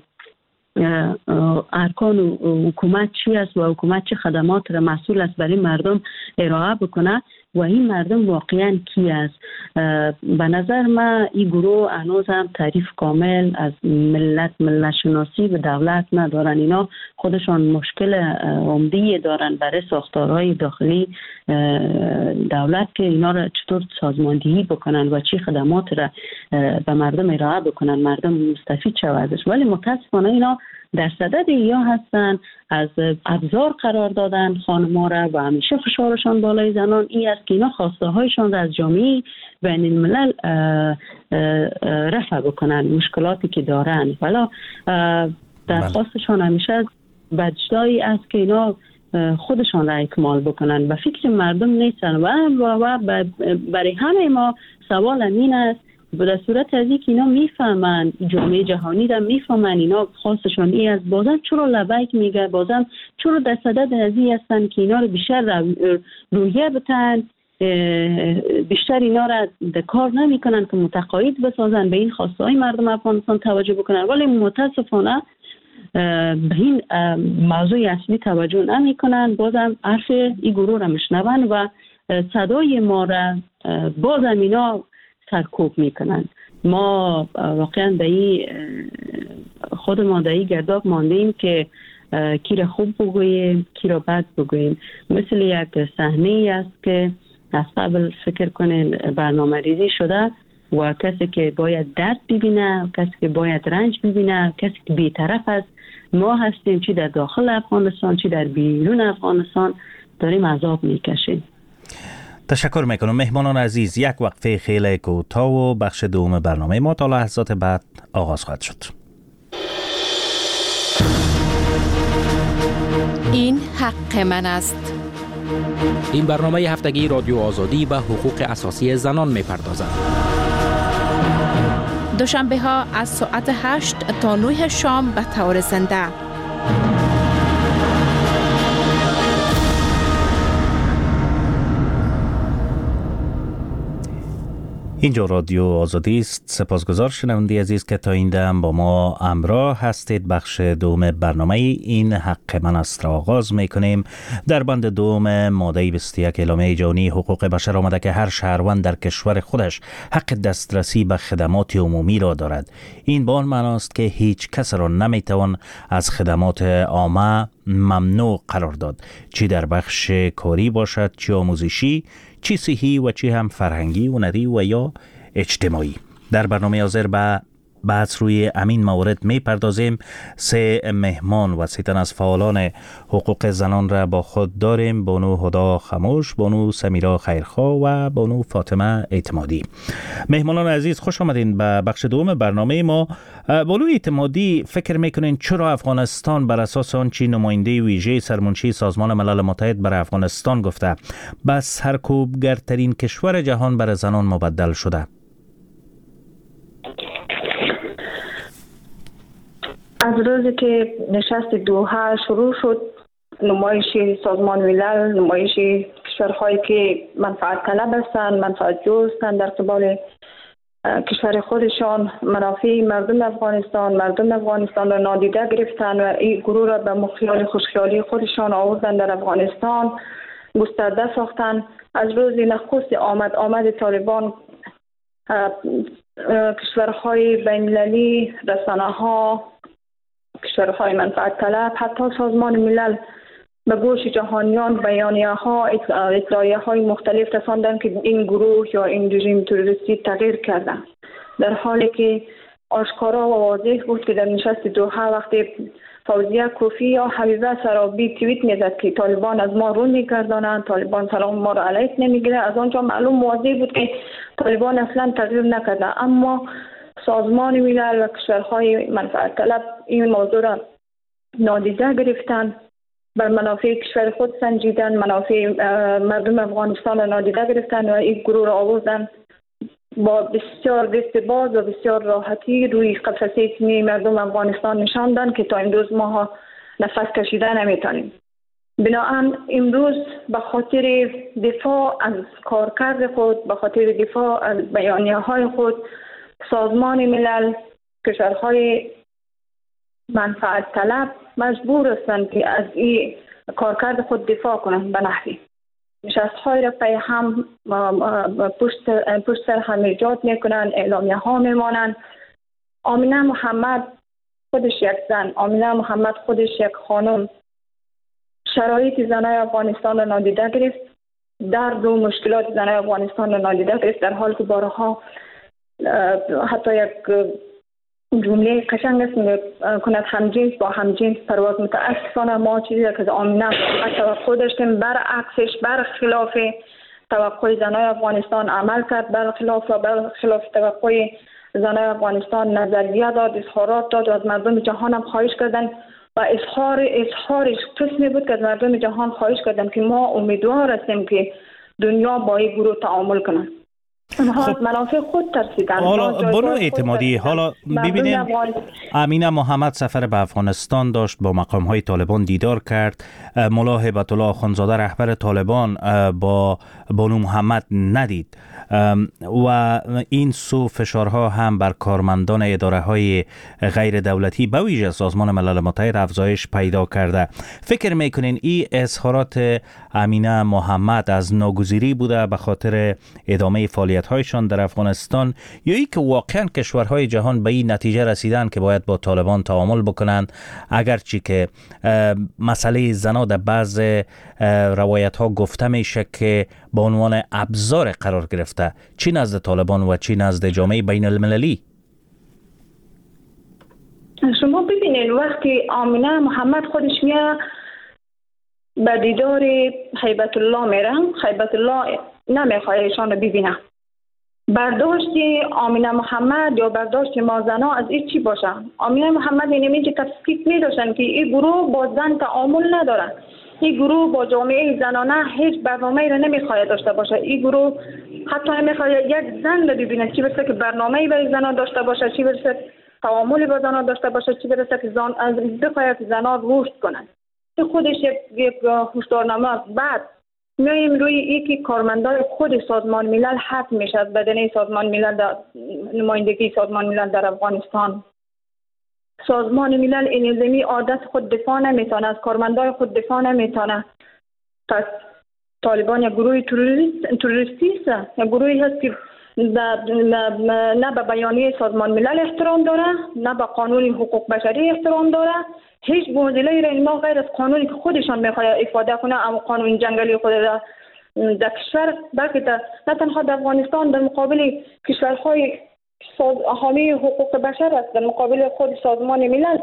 ارکان حکومت چی است و حکومت چه خدمات را مسئول است برای مردم ارائه بکنه. و این مردم واقعا کی است. به نظر من این گروه هنوز هم تعریف کامل از ملت ملت شناسی به دولت ندارن. اینا خودشان مشکل عمده دارن برای ساختارهای داخلی دولت که اینا را چطور سازماندهی بکنن و چی خدمات را به مردم ارائه بکنن، مردم مستفید شود ازش. ولی متاسفانه اینا در صدد یا هستن از ابزار قرار دادن خانم‌ها را و همیشه فشارشان بالای زنان این است که اینا خواسته هایشان را از جامعه بین الملل رفع بکنن، مشکلاتی که دارن. ولی درخواستشان همیشه بجدایی است که اینا خودشان را اکمال بکنن و فکر مردم نیستن. و و برای همه ما سوال این است به صورت از اینکه اینا میفهمن، جامعه جهانی را میفهمن، اینا خواستشان این است، بازم چرا لبیک میگه، بازم چرا در صدد از این هستن که اینا رو بیشتر رویه بتن، بیشتر اینا را در کار نمی کنن که متقاعد بسازن، به این خواسته های مردم افغانستان توجه بکنن. ولی متاسفانه به این موضوع اصلی توجه نمی کنن. بازم حرف این گروه را میشنون و صدای ما را بازم اینا سرکوب میکنن. ما واقعا در این خود ما در این گرداب ماندیم که کی را خوب بگوییم کی را بد بگوییم. مثل یک صحنه است که از قبل فکر کنین برنامه ریزی شده و کسی که باید درد ببینه، کسی که باید رنج ببینه، کسی که بی‌طرف است. ما هستیم چی در داخل افغانستان چی در بیرون افغانستان داریم عذاب میکشیم. تشکر میکنم. مهمانان عزیز، یک وقفه خیلی کوتاه و بخش دوم برنامه ما تا لحظات بعد آغاز خواهد شد. این حق من است. این برنامه هفتگی رادیو آزادی به حقوق اساسی زنان میپردازد. دوشنبه ها از ساعت هشت تا نه شام به طور زنده. اینجا رادیو آزادی است. سپاسگزار شنونده عزیز که تا این دم با ما همراه هستید. بخش دوم برنامه این حق من است را آغاز میکنیم. در بند دوم ماده بیست و یک اعلامیه جهانی حقوق بشر آمده که هر شهروند در کشور خودش حق دسترسی به خدمات عمومی را دارد. این به آن معناست که هیچ کس را نمیتوان از خدمات عامه ممنوع قرار داد، چی در بخش کاری باشد، چی آموزشی، چی صحی و چی هم فرهنگی، هنری و یا اجتماعی. در برنامه حاضر به بحث روی امین موارد می پردازیم. سه مهمان و سه تن از فعالان حقوق زنان را با خود داریم: بانو هدا خموش، بانو سمیرا خیرخواه و بانو فاطمه اعتمادی. مهمانان عزیز خوش آمدین به بخش دوم برنامه ما. بانو اعتمادی، فکر میکنین چرا افغانستان بر اساس آنچه نماینده ویژه سرمنشی سازمان ملل متحد برای افغانستان گفته به سرکوبگرترین کشور جهان برای زنان مبدل شده؟ از روزی که نشست دوحه شروع شد، نمایش سازمان ملل، نمایش کشورهایی که منفعت طلب هستند، منفعت جوی هستند در قبال کشور خودشان، منافع مردم افغانستان مردم افغانستان را نادیده گرفتند و این گروه را به مخیال خوشخیالی خودشان آوردند در افغانستان گسترده ساختند. از روز نخست آمد آمد طالبان، کشورهای بین‌المللی، رسانه‌ها، کشورهای منفعت طلب، حتی سازمان ملل به گوش جهانیان بیانیه‌ها، اطلاعیه‌های مختلف رساندند که این گروه یا این رژیم تروریستی تغییر کرده، در حالی که آشکارا و واضح بود که در نشست دوحه وقتی فوزیه کوفی یا حبیبه سرابی توییت میزد که طالبان از ما رو میگردانند، طالبان سلام ما را علیک نمیگیره، از آنجا معلوم واضح بود که طالبان اصلا تغییر نکرده. اما سازمان ملل و کشورهای منفعت طلب این موضوع را نادیده گرفتند، بر منافع کشور خود سنجیدن، منافع مردم افغانستان را نادیده گرفتند و این گروه را آوردن با بسیار دست باز و بسیار راحتی روی قفسه سینه مردم افغانستان نشاندن که تا امروز ما نفس کشیده نمیتونیم. بنابراین امروز به خاطر دفاع از کارکرد خود، به خاطر دفاع از بیانیه های خود، سازمان ملل، کشورهای منفعت طلب مجبور هستند که از این کارکرد خود دفاع کنند به نحوی. نشست‌های را پی هم پشت پشت سر هم ایجاد میکنن، اعلامیه ها میمانند. آمینه محمد خودش یک زن، آمینه محمد خودش یک خانم، شرایط زنای افغانستان را نادیده گرفت، درد و مشکلات زنای افغانستان را نادیده گرفت، در حالی که بارها حتی یک جمله قشنگ است کند همجنس با همجنس پرواز. متاسفانه ما چیزی که از آمینه توقع داشتیم برعکسش، برخلاف توقع زنای افغانستان عمل کرد، برخلاف برخلاف توقع زنای افغانستان نظریه داد، اظهارات داد و از مردم جهان هم خواهش کردن و اظهار اظهارش قسمی بود که از مردم جهان خواهش کردن که ما امیدوار هستیم که دنیا با این گروه تعامل کنند. خب منافع خود ترسیدن. حالا بانو اعتمادی، حالا ببینیم امینه محمد سفر به افغانستان داشت، با مقام های طالبان دیدار کرد. ملا هیبت الله آخوندزاده رهبر طالبان با بانو محمد ندید و این سو فشارها هم بر کارمندان اداره های غیر دولتی به ویژه سازمان ملل متحد افزایش پیدا کرده. فکر میکنین این اظهارات امینه محمد از ناگزیری بوده به خاطر ادامه فعالیت هایشان در افغانستان، یا ای که واقعا کشورهای جهان به این نتیجه رسیدن که باید با طالبان تعامل بکنند، اگرچه که مسئله زنا در بعض روایت ها گفته میشه که به عنوان ابزار قرار گرفته، چی نزد طالبان و چی نزد جامعه بین المللی؟ شما ببینید وقتی آمینه محمد خودش میاد به دیدار هیبت الله میره، هیبت الله نمیخواد ایشان رو ببینه. برداشت آمینه محمد یا برداشت ما زنا از این چی باشه؟ آمینه محمد اینمی که تفکیک میداشتن که این گروه با زن تعامل ندارن، این گروه با جامعه زنانه هیچ برنامه‌ای را نمیخواد داشته باشه، این گروه حتی نمیخواد یک زن را ببینه، چی برسه که برنامه‌ای برای زنان داشته باشه، چی برسه تعاملی با زنان داشته باشه، چی برسه که زن از بخواد زنان رشد کنن. خودش یک یک هشدارنامه است. بعد میایم روی یکی کارمندان خود سازمان ملل حق میشه از بدنه سازمان ملل در نمایندگی سازمان ملل در افغانستان. سازمان ملل انضمامی عادت خود دفاع نمیتونه، از کارمندان خود دفاع نمیتونه. پس طالبان یک گروه تروریستی است، یک گروهی هست که نه به بیانیه سازمان ملل احترام داره، نه به قانون حقوق بشری احترام داره. هیچ معضلی را ما غیر از قانونی که خودشان میخواد افاده کنه، اما قانون جنگلی خود را در کشور، بلکه نه تنها در افغانستان در مقابل کشورهای حامی حقوق بشر است، در مقابل خود سازمان ملل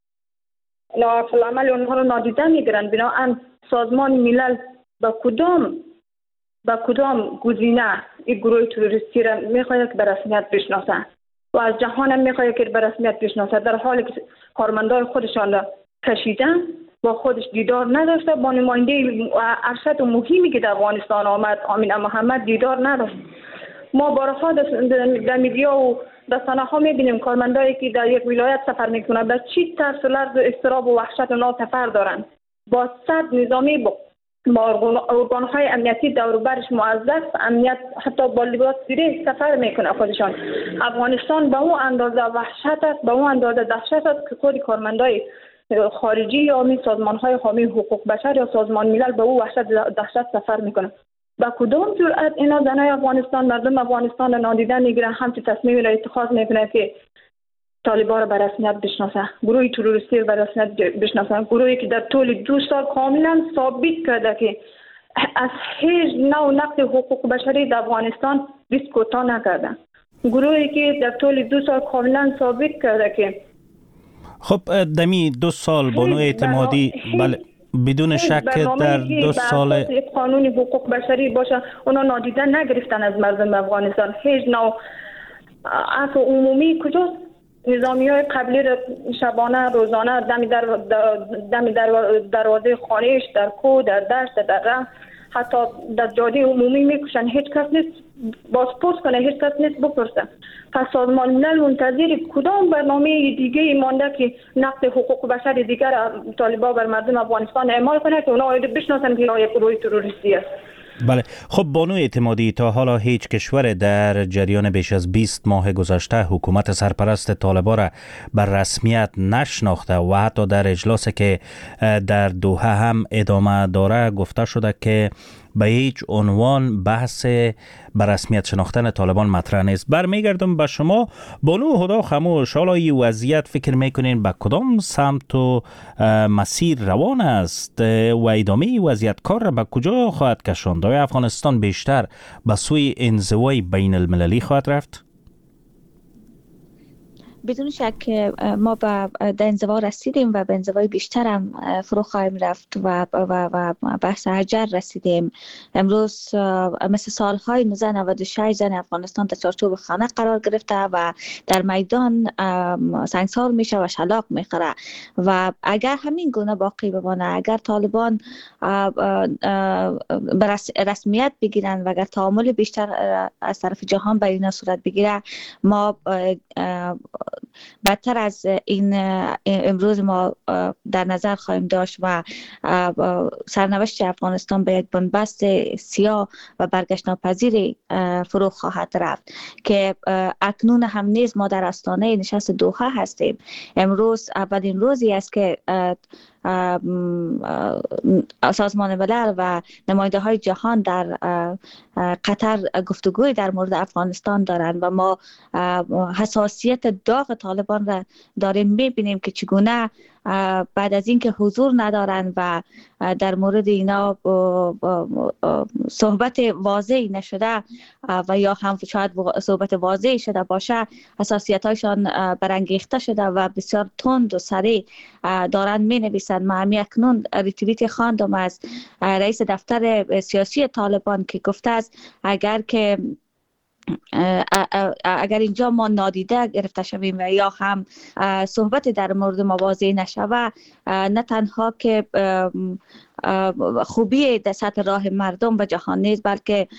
نواقص العمل اونها را نادیده میگیرند. بنابراین سازمان ملل با کدام با کدام گزینه این گروه تروریستی را میخواد که به رسمیت بشناسه و از جهان هم میخواد که به رسمیت بشناسه، در حالی که کارمندان خودشان را کشیدن، با خودش دیدار نداشته، با نماینده ارشد و مهمی که در افغانستان آمد آمینه محمد دیدار نداشت. ما بارها در میدیا و رسانه ها میبینیم کارمندایی که در یک ولایت سفر میکنند در چی ترس و لرز و اضطراب و وحشت اونا سفر دارند، با صد نظامی با ارگان های امنیتی دور برش موظف امنیت حتی با لباس زیره سفر میکنه خودشان. افغانستان به اون اندازه وحشت است، به اون اندازه دهشت است که خود کارمندای خارجی یا می سازمان های حامی حقوق بشر یا سازمان ملل به اون وحشت دهشت سفر میکنه. با کدام جرأت اینا زنای افغانستان، مردم افغانستان را نادیده میگیرن، همچین تصمیمی را اتخاذ میکنه که طالبان را به رسمیت بشناسه، گروه تروریستی را به رسمیت بشناسه، گروهی که در طول دو سال کاملا ثابت کرده که از هیچ نوع نقض حقوق بشری در افغانستان دست کوتاه نکرده، گروهی که در طول دو سال کاملا ثابت کرده که خب دمی دو سال بانو اعتمادی بله بدون شک در دو سال قانون حقوق بشری باشه اونا نادیده نگرفتن از مردم افغانستان. هیچ نوع عفو عمومی کجاست؟ نظامی های قبلی شبانه روزانه دمی در دمی در دروازه خانهش، در کو، در دشت، در راه، حتی در جاده عمومی میکشن. هیچ کس نیست بازپرس کنه، هیچ کس نیست بپرسه. پس سازمان ملل منتظر کدام برنامه دیگه مانده که نقض حقوق بشر دیگر طالبان بر مردم افغانستان اعمال کنه که اونا بشناسن که اینا یک گروه تروریستی است؟ بله. خب بانو اعتمادی، تا حالا هیچ کشور در جریان بیش از بیست ماه گذشته حکومت سرپرست طالبان را بر رسمیت نشناخته و حتی در اجلاسی که در دوحه هم ادامه داره گفته شده که به هیچ عنوان بحث به رسمیت شناختن طالبان مطرح نیست. برمیگردم به شما بانو هدا خموش. حالا این وضعیت فکر میکنین به کدام سمت و مسیر روان است و ادامه وضعیت کار را به کجا خواهد کشاند؟ آیا افغانستان بیشتر به سوی انزوای بین المللی خواهد رفت؟ بدون شک ما به انزوا رسیدیم و به انزوای بیشتر هم فرو خواهیم رفت و و و بحث هجر رسیدیم. امروز مثل سالهای نوزده نود و شش زن افغانستان در چارچوب خانه قرار گرفته و در میدان سنگسار میشه و شلاق میخوره و اگر همین گونه باقی بمانه، اگر طالبان به رسمیت بگیرن و اگر تعامل بیشتر از طرف جهان به اینا صورت بگیره، ما بدتر از این امروز ما در نظر خواهیم داشت و سرنوشت افغانستان به یک بنبست سیاه و برگشت ناپذیر فرو خواهد رفت که اکنون هم نیز ما در آستانه نشست دوحه هستیم. امروز اولین روزی است که سازمان ملل و نماینده های جهان در قطر گفتگوی در مورد افغانستان دارند و ما حساسیت داغ طالبان را داریم میبینیم که چگونه بعد از اینکه حضور ندارند و در مورد اینا صحبت واضحی نشده و یا هم شاید صحبت واضحی شده باشه، حساسیت هایشان برانگیخته شده و بسیار تند و سریع دارند می نویسند. ما همی اکنون ریتویت خواندم از رئیس دفتر سیاسی طالبان که گفته است اگر که اگر اینجا ما نادیده گرفته شویم و یا هم صحبت در مورد ما واضح نشود، نه تنها که خوبی در سطح راه مردم و جهان نیست، بلکه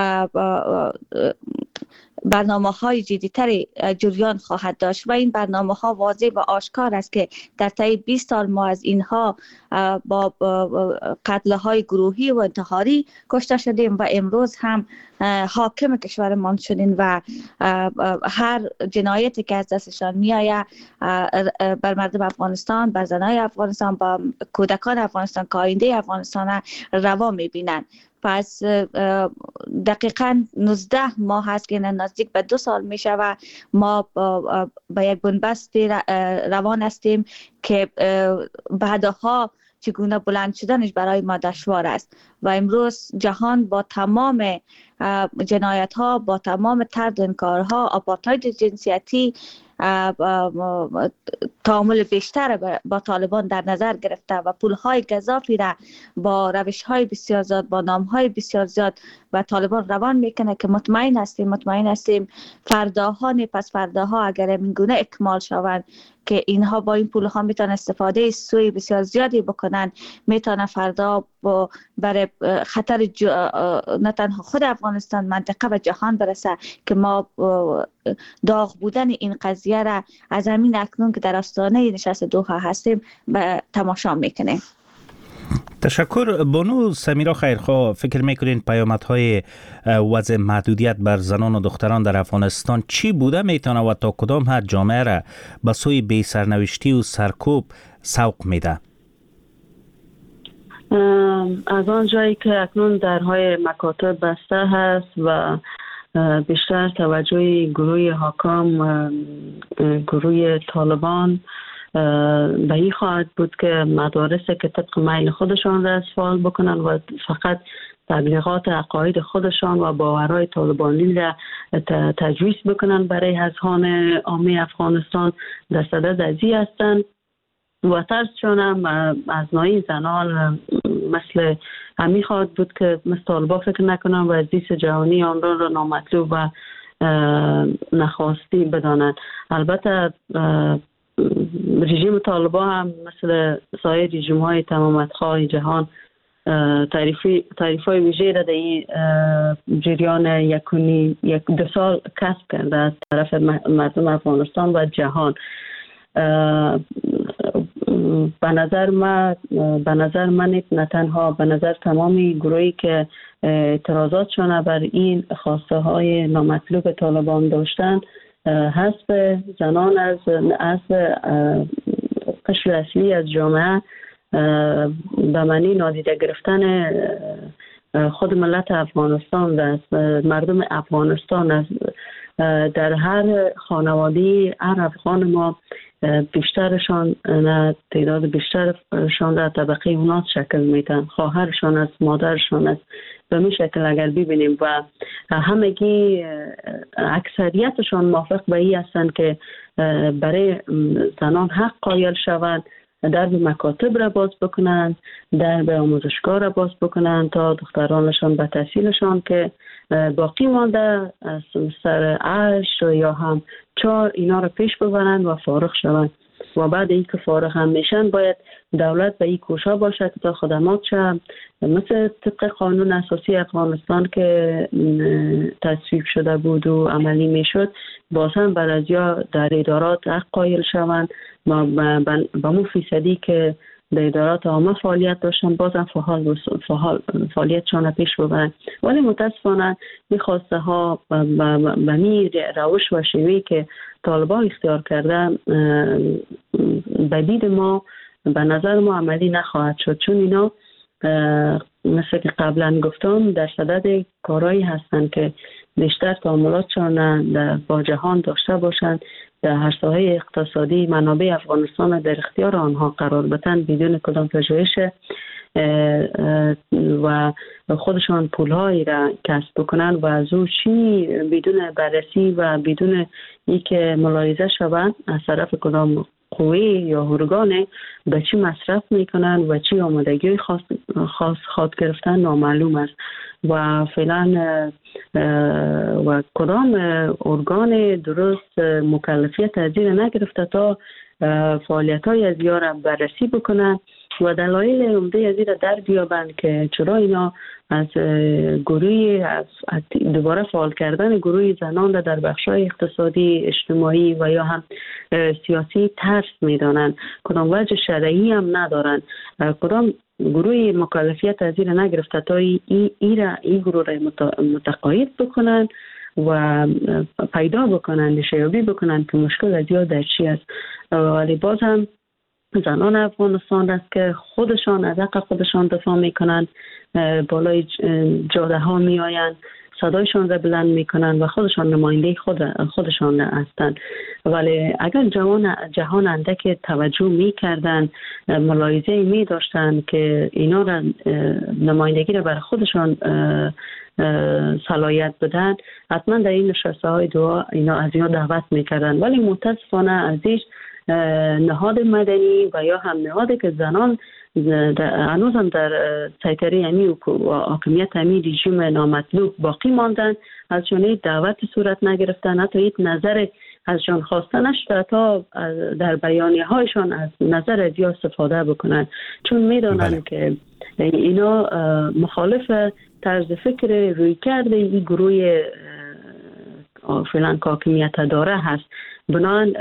برنامه های جدی‌تری جریان خواهد داشت و این برنامه ها واضح و آشکار است که در طی بیست سال ما از اینها با قتل های گروهی و انتحاری کشته شدیم و امروز هم حاکم کشورمان شدیم و هر جنایتی که از دستشان می آید بر مردم افغانستان، بر زنای افغانستان، با کودکان افغانستان که آینده افغانستان روا می بینند. پس دقیقاً نوزده ماه هست که نزدیک به دو سال می شود ما با یک بنبست روان هستیم که بعدها چگونه بلند شدنش برای ما دشوار است و امروز جهان با تمام جنایت ها، با تمام طرد انکارها، آپارتاید جنسیتی تعامل بیشتر با طالبان در نظر گرفته و پولهای گزافی را با روشهای بسیار زیاد، با نامهای بسیار زیاد و طالبان روان میکنه که مطمئن هستیم مطمئن هستیم فرداها نه پس فرداها اگر این گونه اکمال شوند که اینها با این پولها میتونن استفاده سوی بسیار زیادی بکنن، میتونن فردا با برای خطر نه تنها خود افغانستان، منطقه و جهان برسه که ما داغ بودن این قضیه را از همین اکنون که در آستانه نشست دوحه هستیم به تماشا میکنیم. تشکر. بانو سمیرا خیرخواه، فکر میکنین پیامدهای وضع محدودیت بر زنان و دختران در افغانستان چی بوده میتونه و تا کدام حد جامعه را به سوی بی سرنوشتی و سرکوب سوق میده؟ از آن جایی که اکنون درهای مکاتب بسته هست و بیشتر توجه گروه حاکم، گروه طالبان به این خواهد بود که مدارسی که طبق میل خودشان را فعال بکنن و فقط تبلیغات عقاید خودشان و باورهای طالبانی را تجویز بکنن برای اذهان عامه افغانستان در صدد از این هستند و ترسشان هم از نوعی زنان مثل همی خواهد بود که مثل طالبا فکر نکنن و زیست جهانی آن را نامطلوب و نخواستی بدانند. البته رژیم طالبا هم مثل سایر رژیم های تمامتخواه جهان تعریفی تعریف های ویژه را در این جریان یکونی یک دو سال کسب کرده از طرف مردم افغانستان و جهان. به نظر من به نظر من نه تنها به نظر تمامی گروهی که اعتراضاتشان بر این خواسته های نامطلوب طالبان داشتن، حسب زنان از حسب قشر اصلی از جامعه به معنی نادیده گرفتن خود ملت افغانستان است، مردم افغانستان است. در هر خانواده هر افغان ما بیشترشان نه تعداد بیشترشان در طبقه اونات شکل میدن، خواهرشان است، مادرشان است. به این شکل اگر ببینیم و همگی اکثریتشان موافق به این هستند که برای زنان حق قائل شوند، درب مکاتب را باز بکنند، درب آموزشگاه را باز بکنند تا دخترانشان به تحصیلشان که باقی مانده از سر هشت یا هم چهار اینا را پیش ببرند و فارغ شوند. و بعد این که فارغ هم میشن باید دولت به این کوشا باشه که تا خدمات شد مثل طبق قانون اساسی افغانستان که تصویب شده بود و عملی میشد، باز هم بر از یا در ادارات حق قائل شوند با مو فیصدی که در ادارات عامه فعالیت داشتن بازم فعال فعالیتشان پیش ببرند. ولی متاسفانه میخواسته ها به می روش و شیوهی که طالبان اختیار کردن به دید ما به نظر ما عملی نخواهد شد، چون اینا مثل که قبلا گفتم در صدد کارهایی هستند که بیشتر تعاملاتشان با جهان داشته باشند، در هر ساحه اقتصادی منابع افغانستان در اختیار آنها قرار بدن بدون کدام پژوهش و خودشان پولهایی را کسب بکنن و از او چی بدون بررسی و بدون اینکه ملاحظه شوند از طرف کدام قوه یا ارگان به چی مصرف میکنن و چی آمادگی خاص خاص خود گرفتن نامعلوم است و فعلا و کدام ارگان درست مکلفیت از این نگرفته تا فعالیت های از یا را بررسی بکنن و دلایل عمده از این را در بیابند که چرا اینا از گروه از دوباره فعال کردن گروه زنان را در بخش‌های اقتصادی، اجتماعی و یا هم سیاسی ترس می‌دانند. کدام وجه شرعی هم ندارند. کدام گروه مکلفیت از این را نگرفته تا ای ای را این گروه را متقاعد بکنند و پیدا بکنند، نشیابی بکنند که مشکل از یا در چی است. ولی باز هم زنان افغانستان است که خودشان از حق خودشان دفاع میکنند، بالای جاده ها می آیند، صدایشان را بلند میکنند و خودشان نماینده خود خودشان هستند. ولی اگر جوان جهان اندک توجه میکردند، ملاحظه می داشتند که اینا را نمایندگی را برای خودشان صلاحیت بدن، حتما در این نشسته های دعا اینا از اینا دعوت میکردن. ولی متاسفانه ازش نهاد مدنی و یا هم نهادی که زنان هنوز هم در سیطره امی و حاکمیت امی رژیم نامطلوب باقی ماندن، از جانب دعوت صورت نگرفتن، حتی یک نظر از جان خواسته نشده تا در بیانیه هایشان از نظر از یا استفاده بکنن، چون میدانند که اینا مخالف طرز فکر روی کرده این گروه فعلا که حاکمیت داره هست. بنابراین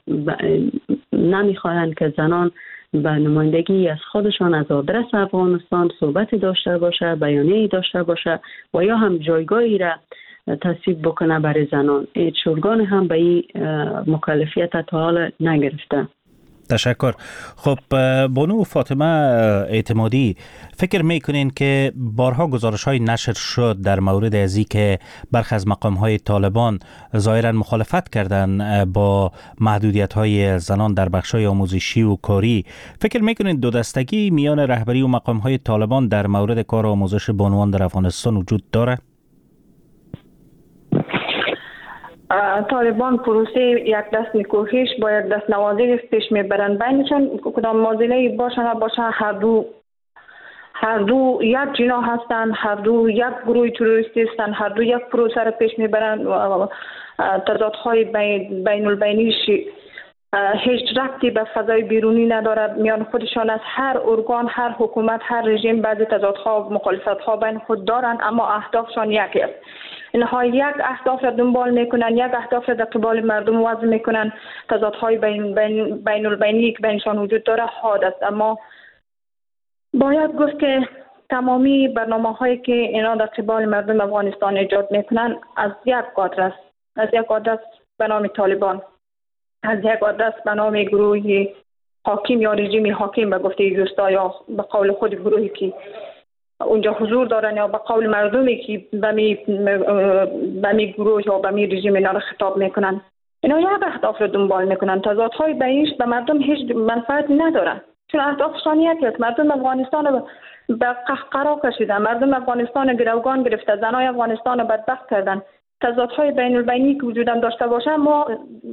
نمیخواهند که زنان به نمایندگی از خودشان از آدرس افغانستان صحبتی داشته باشه، بیانیه‌ای داشته باشه و یا هم جایگاهی را تصویب بکنه برای زنان. هیچ ارگان هم به این مکلفیت تا حال نگرفته. تشکر. خب بانو فاطمه اعتمادی، فکر میکنین که بارها گزارش های نشر شد در مورد ازی که برخی از مقام های طالبان ظاهرا مخالفت کردن با محدودیت های زنان در بخش های آموزشی و کاری. فکر میکنین دو دستگی میان رهبری و مقام های طالبان در مورد کار آموزش بانوان در افغانستان وجود داره؟ طالبان پروسه یک دست نکوهش با یک دست نوازش پیش میبرند. بینشان کدام معضله باشه نباشه هر دو هر دو یک جنا هستند، هر دو یک گروه تروریستی هستند، هر دو یک پروسه را پیش میبرند و تضادهای بین بین البینیش هیچ ربطی به فضای بیرونی ندارد. میان خودشان از هر ارگان، هر حکومت، هر رژیم بعضی تضادها و مخالفتها بین خود دارند، اما اهدافشان یکی است. اینها یک اهداف را دنبال میکنن، یک اهداف را در قبال مردم وضع میکنن. تضادهای بین بین بین البینی که بینشان وجود داره حاد است، اما باید گفت که تمامی برنامه‌هایی که اینا در قبال مردم افغانستان ایجاد میکنن از یک کادر است، از یک کادر است به نام طالبان، از یک کادر است به نام گروه حاکم یا رژیم حاکم به گفته دوستا یا به قول خود گروهی که اونجا حضور دارن یا به قول مردمی که به می به می گروه یا به می رژیم اینا رو خطاب میکنن، اینا یک اهداف رو دنبال میکنن. تضادهای بینش به مردم هیچ منفعت ندارن، چون اهدافشان یکی است. مردم افغانستان رو به قهقرا کشیدن، مردم افغانستان رو گروگان گرفته، زنای افغانستان رو بدبخت کردن. تضادهای بین البینی که وجود داشته باشه ما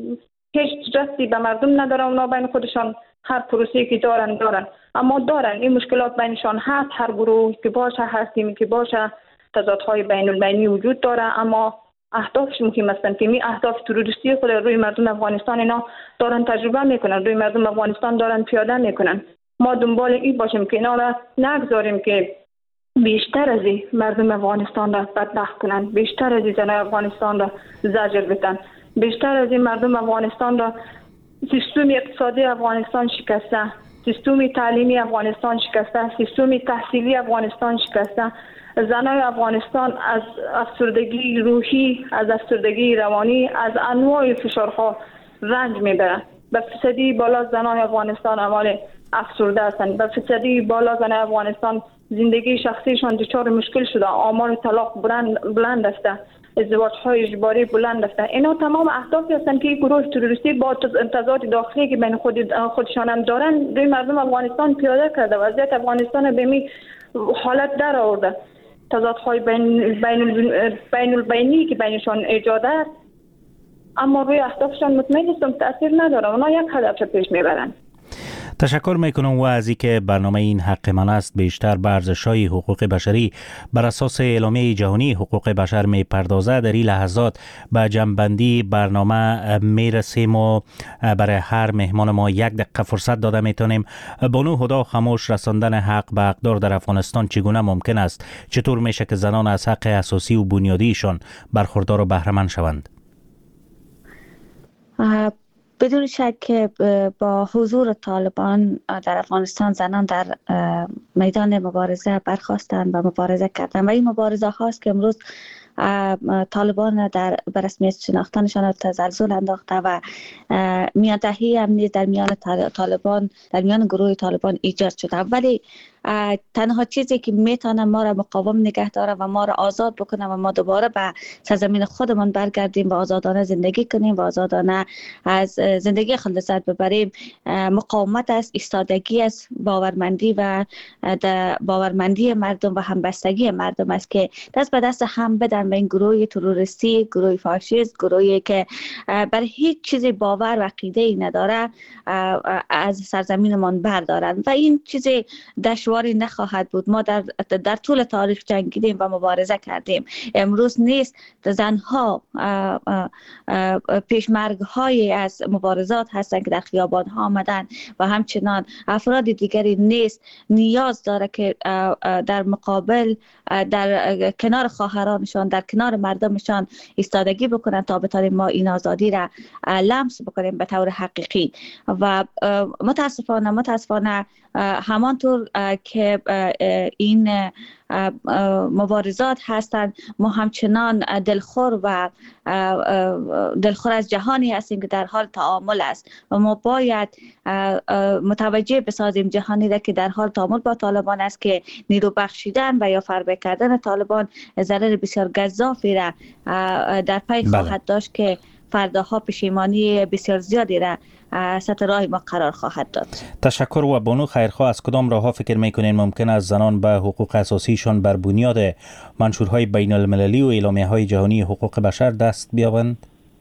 هیچ ربطی به مردم نداره. اونا بین خودشان هر پروسه‌ای که دارن دارن اما دارن این مشکلات بینشان هست. هر گروه که باشه، هر تیمی که باشه، تضادهای بین البینی وجود داره، اما اهدافش مهم هستند که می اهداف تروریستی خود روی مردم افغانستان اینا دارن تجربه میکنن، روی مردم افغانستان دارن پیاده میکنن. ما دنبال این باشیم که اینا را نگذاریم که بیشتر از این مردم افغانستان را بدبخت کنن، بیشتر از این زنای افغانستان را زجر بدن، بیشتر از این مردم افغانستان را سیستم اقتصادی افغانستان شکسته، سیستم تعلیمی افغانستان شکسته، سیستم تحصیلی افغانستان شکسته. زنای افغانستان از افسردگی روحی، از افسردگی روانی، از انواع فشارها رنج میبرند. به فیصدی بالا زنان افغانستان اعمال افسرده هستند، به فیصدی بالا زنان افغانستان زندگی شخصیشان دچار مشکل شده، آمار طلاق بلند بلند است، ازدواج های اجباری بلند است. اینا تمام اهدافی هستند که گروه تروریستی با تضاد داخلی که بین خود خودشان هم دارن روی مردم افغانستان پیاده کرده، وضعیت افغانستان به می حالت در آورده. تضادهای بین بین بین البینی که بینشان ایجاد است، اما روی اهدافشان مطمئن هستم تاثیر نداره. اونا یک هدف پیش میبرن. تشکر میکنم و از اینکه برنامه این حق من است بیشتر به ارزش‌های حقوق بشری بر اساس اعلامیه جهانی حقوق بشر میپردازه. در این لحظات به جنببندی برنامه میرسیم و برای هر مهمان ما یک دقیقه فرصت داده میتونیم. بانو هدا خاموش، رساندن حق به حقدار در افغانستان چگونه ممکن است؟ چطور میشه که زنان از حق اساسی و بنیادیشان برخوردار و بهره مند شوند؟ بدون شک که با حضور طالبان در افغانستان زنان در میدان مبارزه برخاستند و مبارزه کردند و این مبارزه هاست که امروز طالبان در برسمیت شناختنشان را تزلزل انداخته و میان دهی امنیت در میان طالبان در میان گروه طالبان ایجاد شده. ولی تنها چیزی که میتونه ما را مقاوم نگه داره و ما را آزاد بکنه و ما دوباره به سرزمین خودمان برگردیم و آزادانه زندگی کنیم و آزادانه از زندگی خود لذت ببریم، مقاومت است، ایستادگی است، باورمندی و باورمندی مردم و همبستگی مردم است که دست به دست هم بدن به این گروه تروریستی، گروه فاشیست، گروهی که بر هیچ چیزی باور و عقیده ای نداره از سرزمینمان بردارن و این چیزی دشواری نخواهد بود. ما در در طول تاریخ جنگیدیم و مبارزه کردیم. امروز نیست زنها پیشمرگ های از مبارزات هستند که در خیابان ها آمدن و همچنان افراد دیگری نیست نیاز داره که در مقابل در کنار خواهرانشان در کنار مردمشان ایستادگی بکنن تا بتوانیم ما این آزادی را لمس بکنیم به طور حقیقی. و متاسفانه متاسفانه همانطور که این مبارزات هستند ما همچنان دلخور و دلخور از جهانی هستیم که در حال تعامل است و ما باید متوجه بسازیم جهانی را که در حال تعامل با طالبان است که نیرو بخشیدن و یا فربه کردن طالبان ضرر بسیار گزافی را در پی خواهد داشت که فرداها پشیمانی بسیار زیادی را سطح راه ما قرار خواهد داد. تشکر. و بانو خیرخواه، از کدام راه ها فکر میکنین ممکن است زنان به حقوق اساسیشان بر بنیاد منشورهای بین المللی و اعلامیه های جهانی حقوق بشر دست بیابند؟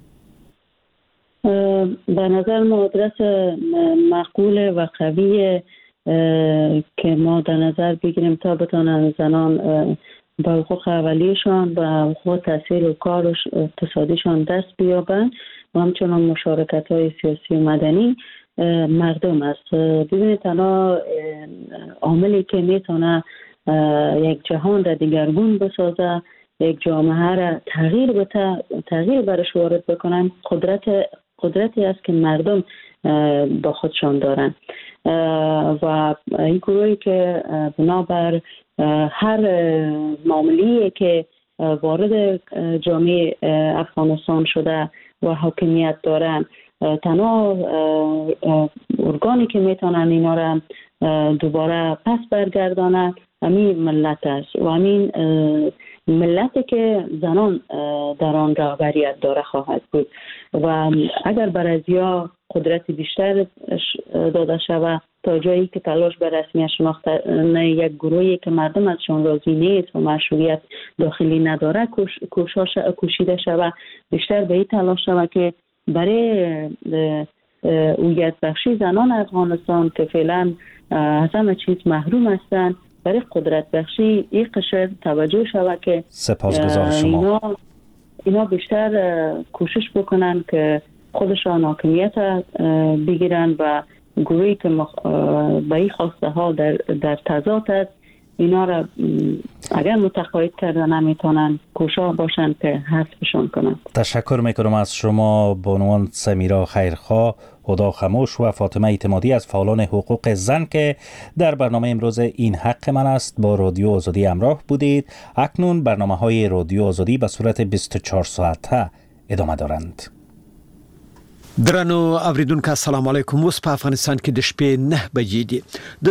به نظر ما قدرت معقول و قوی که ما در نظر بگیریم تا بتانند زنان به حقوق اولیشان و حقوق تحصیل و کار و اقتصادیشان دست بیابند و همچنان مشارکت های سیاسی و مدنی مردم است. ببینید تنها عاملی که میتونه یک جهان را دیگرگون بسازه، یک جامعه را تغییر بده، تغییر برش وارد بکنن، قدرت قدرتی است که مردم با خودشان دارن و این گروهی که بنابر هر معامله‌ای که وارد جامعه افغانستان شده و حاکمیت دارن، تنها ارگانی که میتونن اینا را دوباره پس برگردانن همین ملت است و همین ملتی که زنان در آن رهبریت داره خواهد بود و اگر بر ازیا قدرت بیشتر داده شود تا جایی که تلاش به رسمیت شناختن یک گروهی که مردم ازشان راضی نیست و مشروعیت داخلی نداره کوشیده شود، بیشتر به این تلاش شود که برای هویت بخشی زنان افغانستان که فعلا از همه چیز محروم هستند، برای قدرت بخشی این قشر توجه شود که سپاسگزار شما. اینا, اینا بیشتر کوشش بکنن که خودشان حاکمیت بگیرن و گروهی که مخ... به این خواسته ها در, در تضاد است، اینا را اگر متقاعد کرده نمیتونن کوشا باشن که حذفشون کنن. تشکر میکنم از شما بانوان سمیرا خیرخواه، هدا خموش و فاطمه اعتمادی از فعالان حقوق زن که در برنامه امروز این حق من است با رادیو آزادی همراه بودید. اکنون برنامه های رادیو آزادی به صورت بیست و چهار ساعته ادامه دارند. درنو اوریدونکو السلام علیکم. اوس په افغانستان کې د شپې نه بجې دي.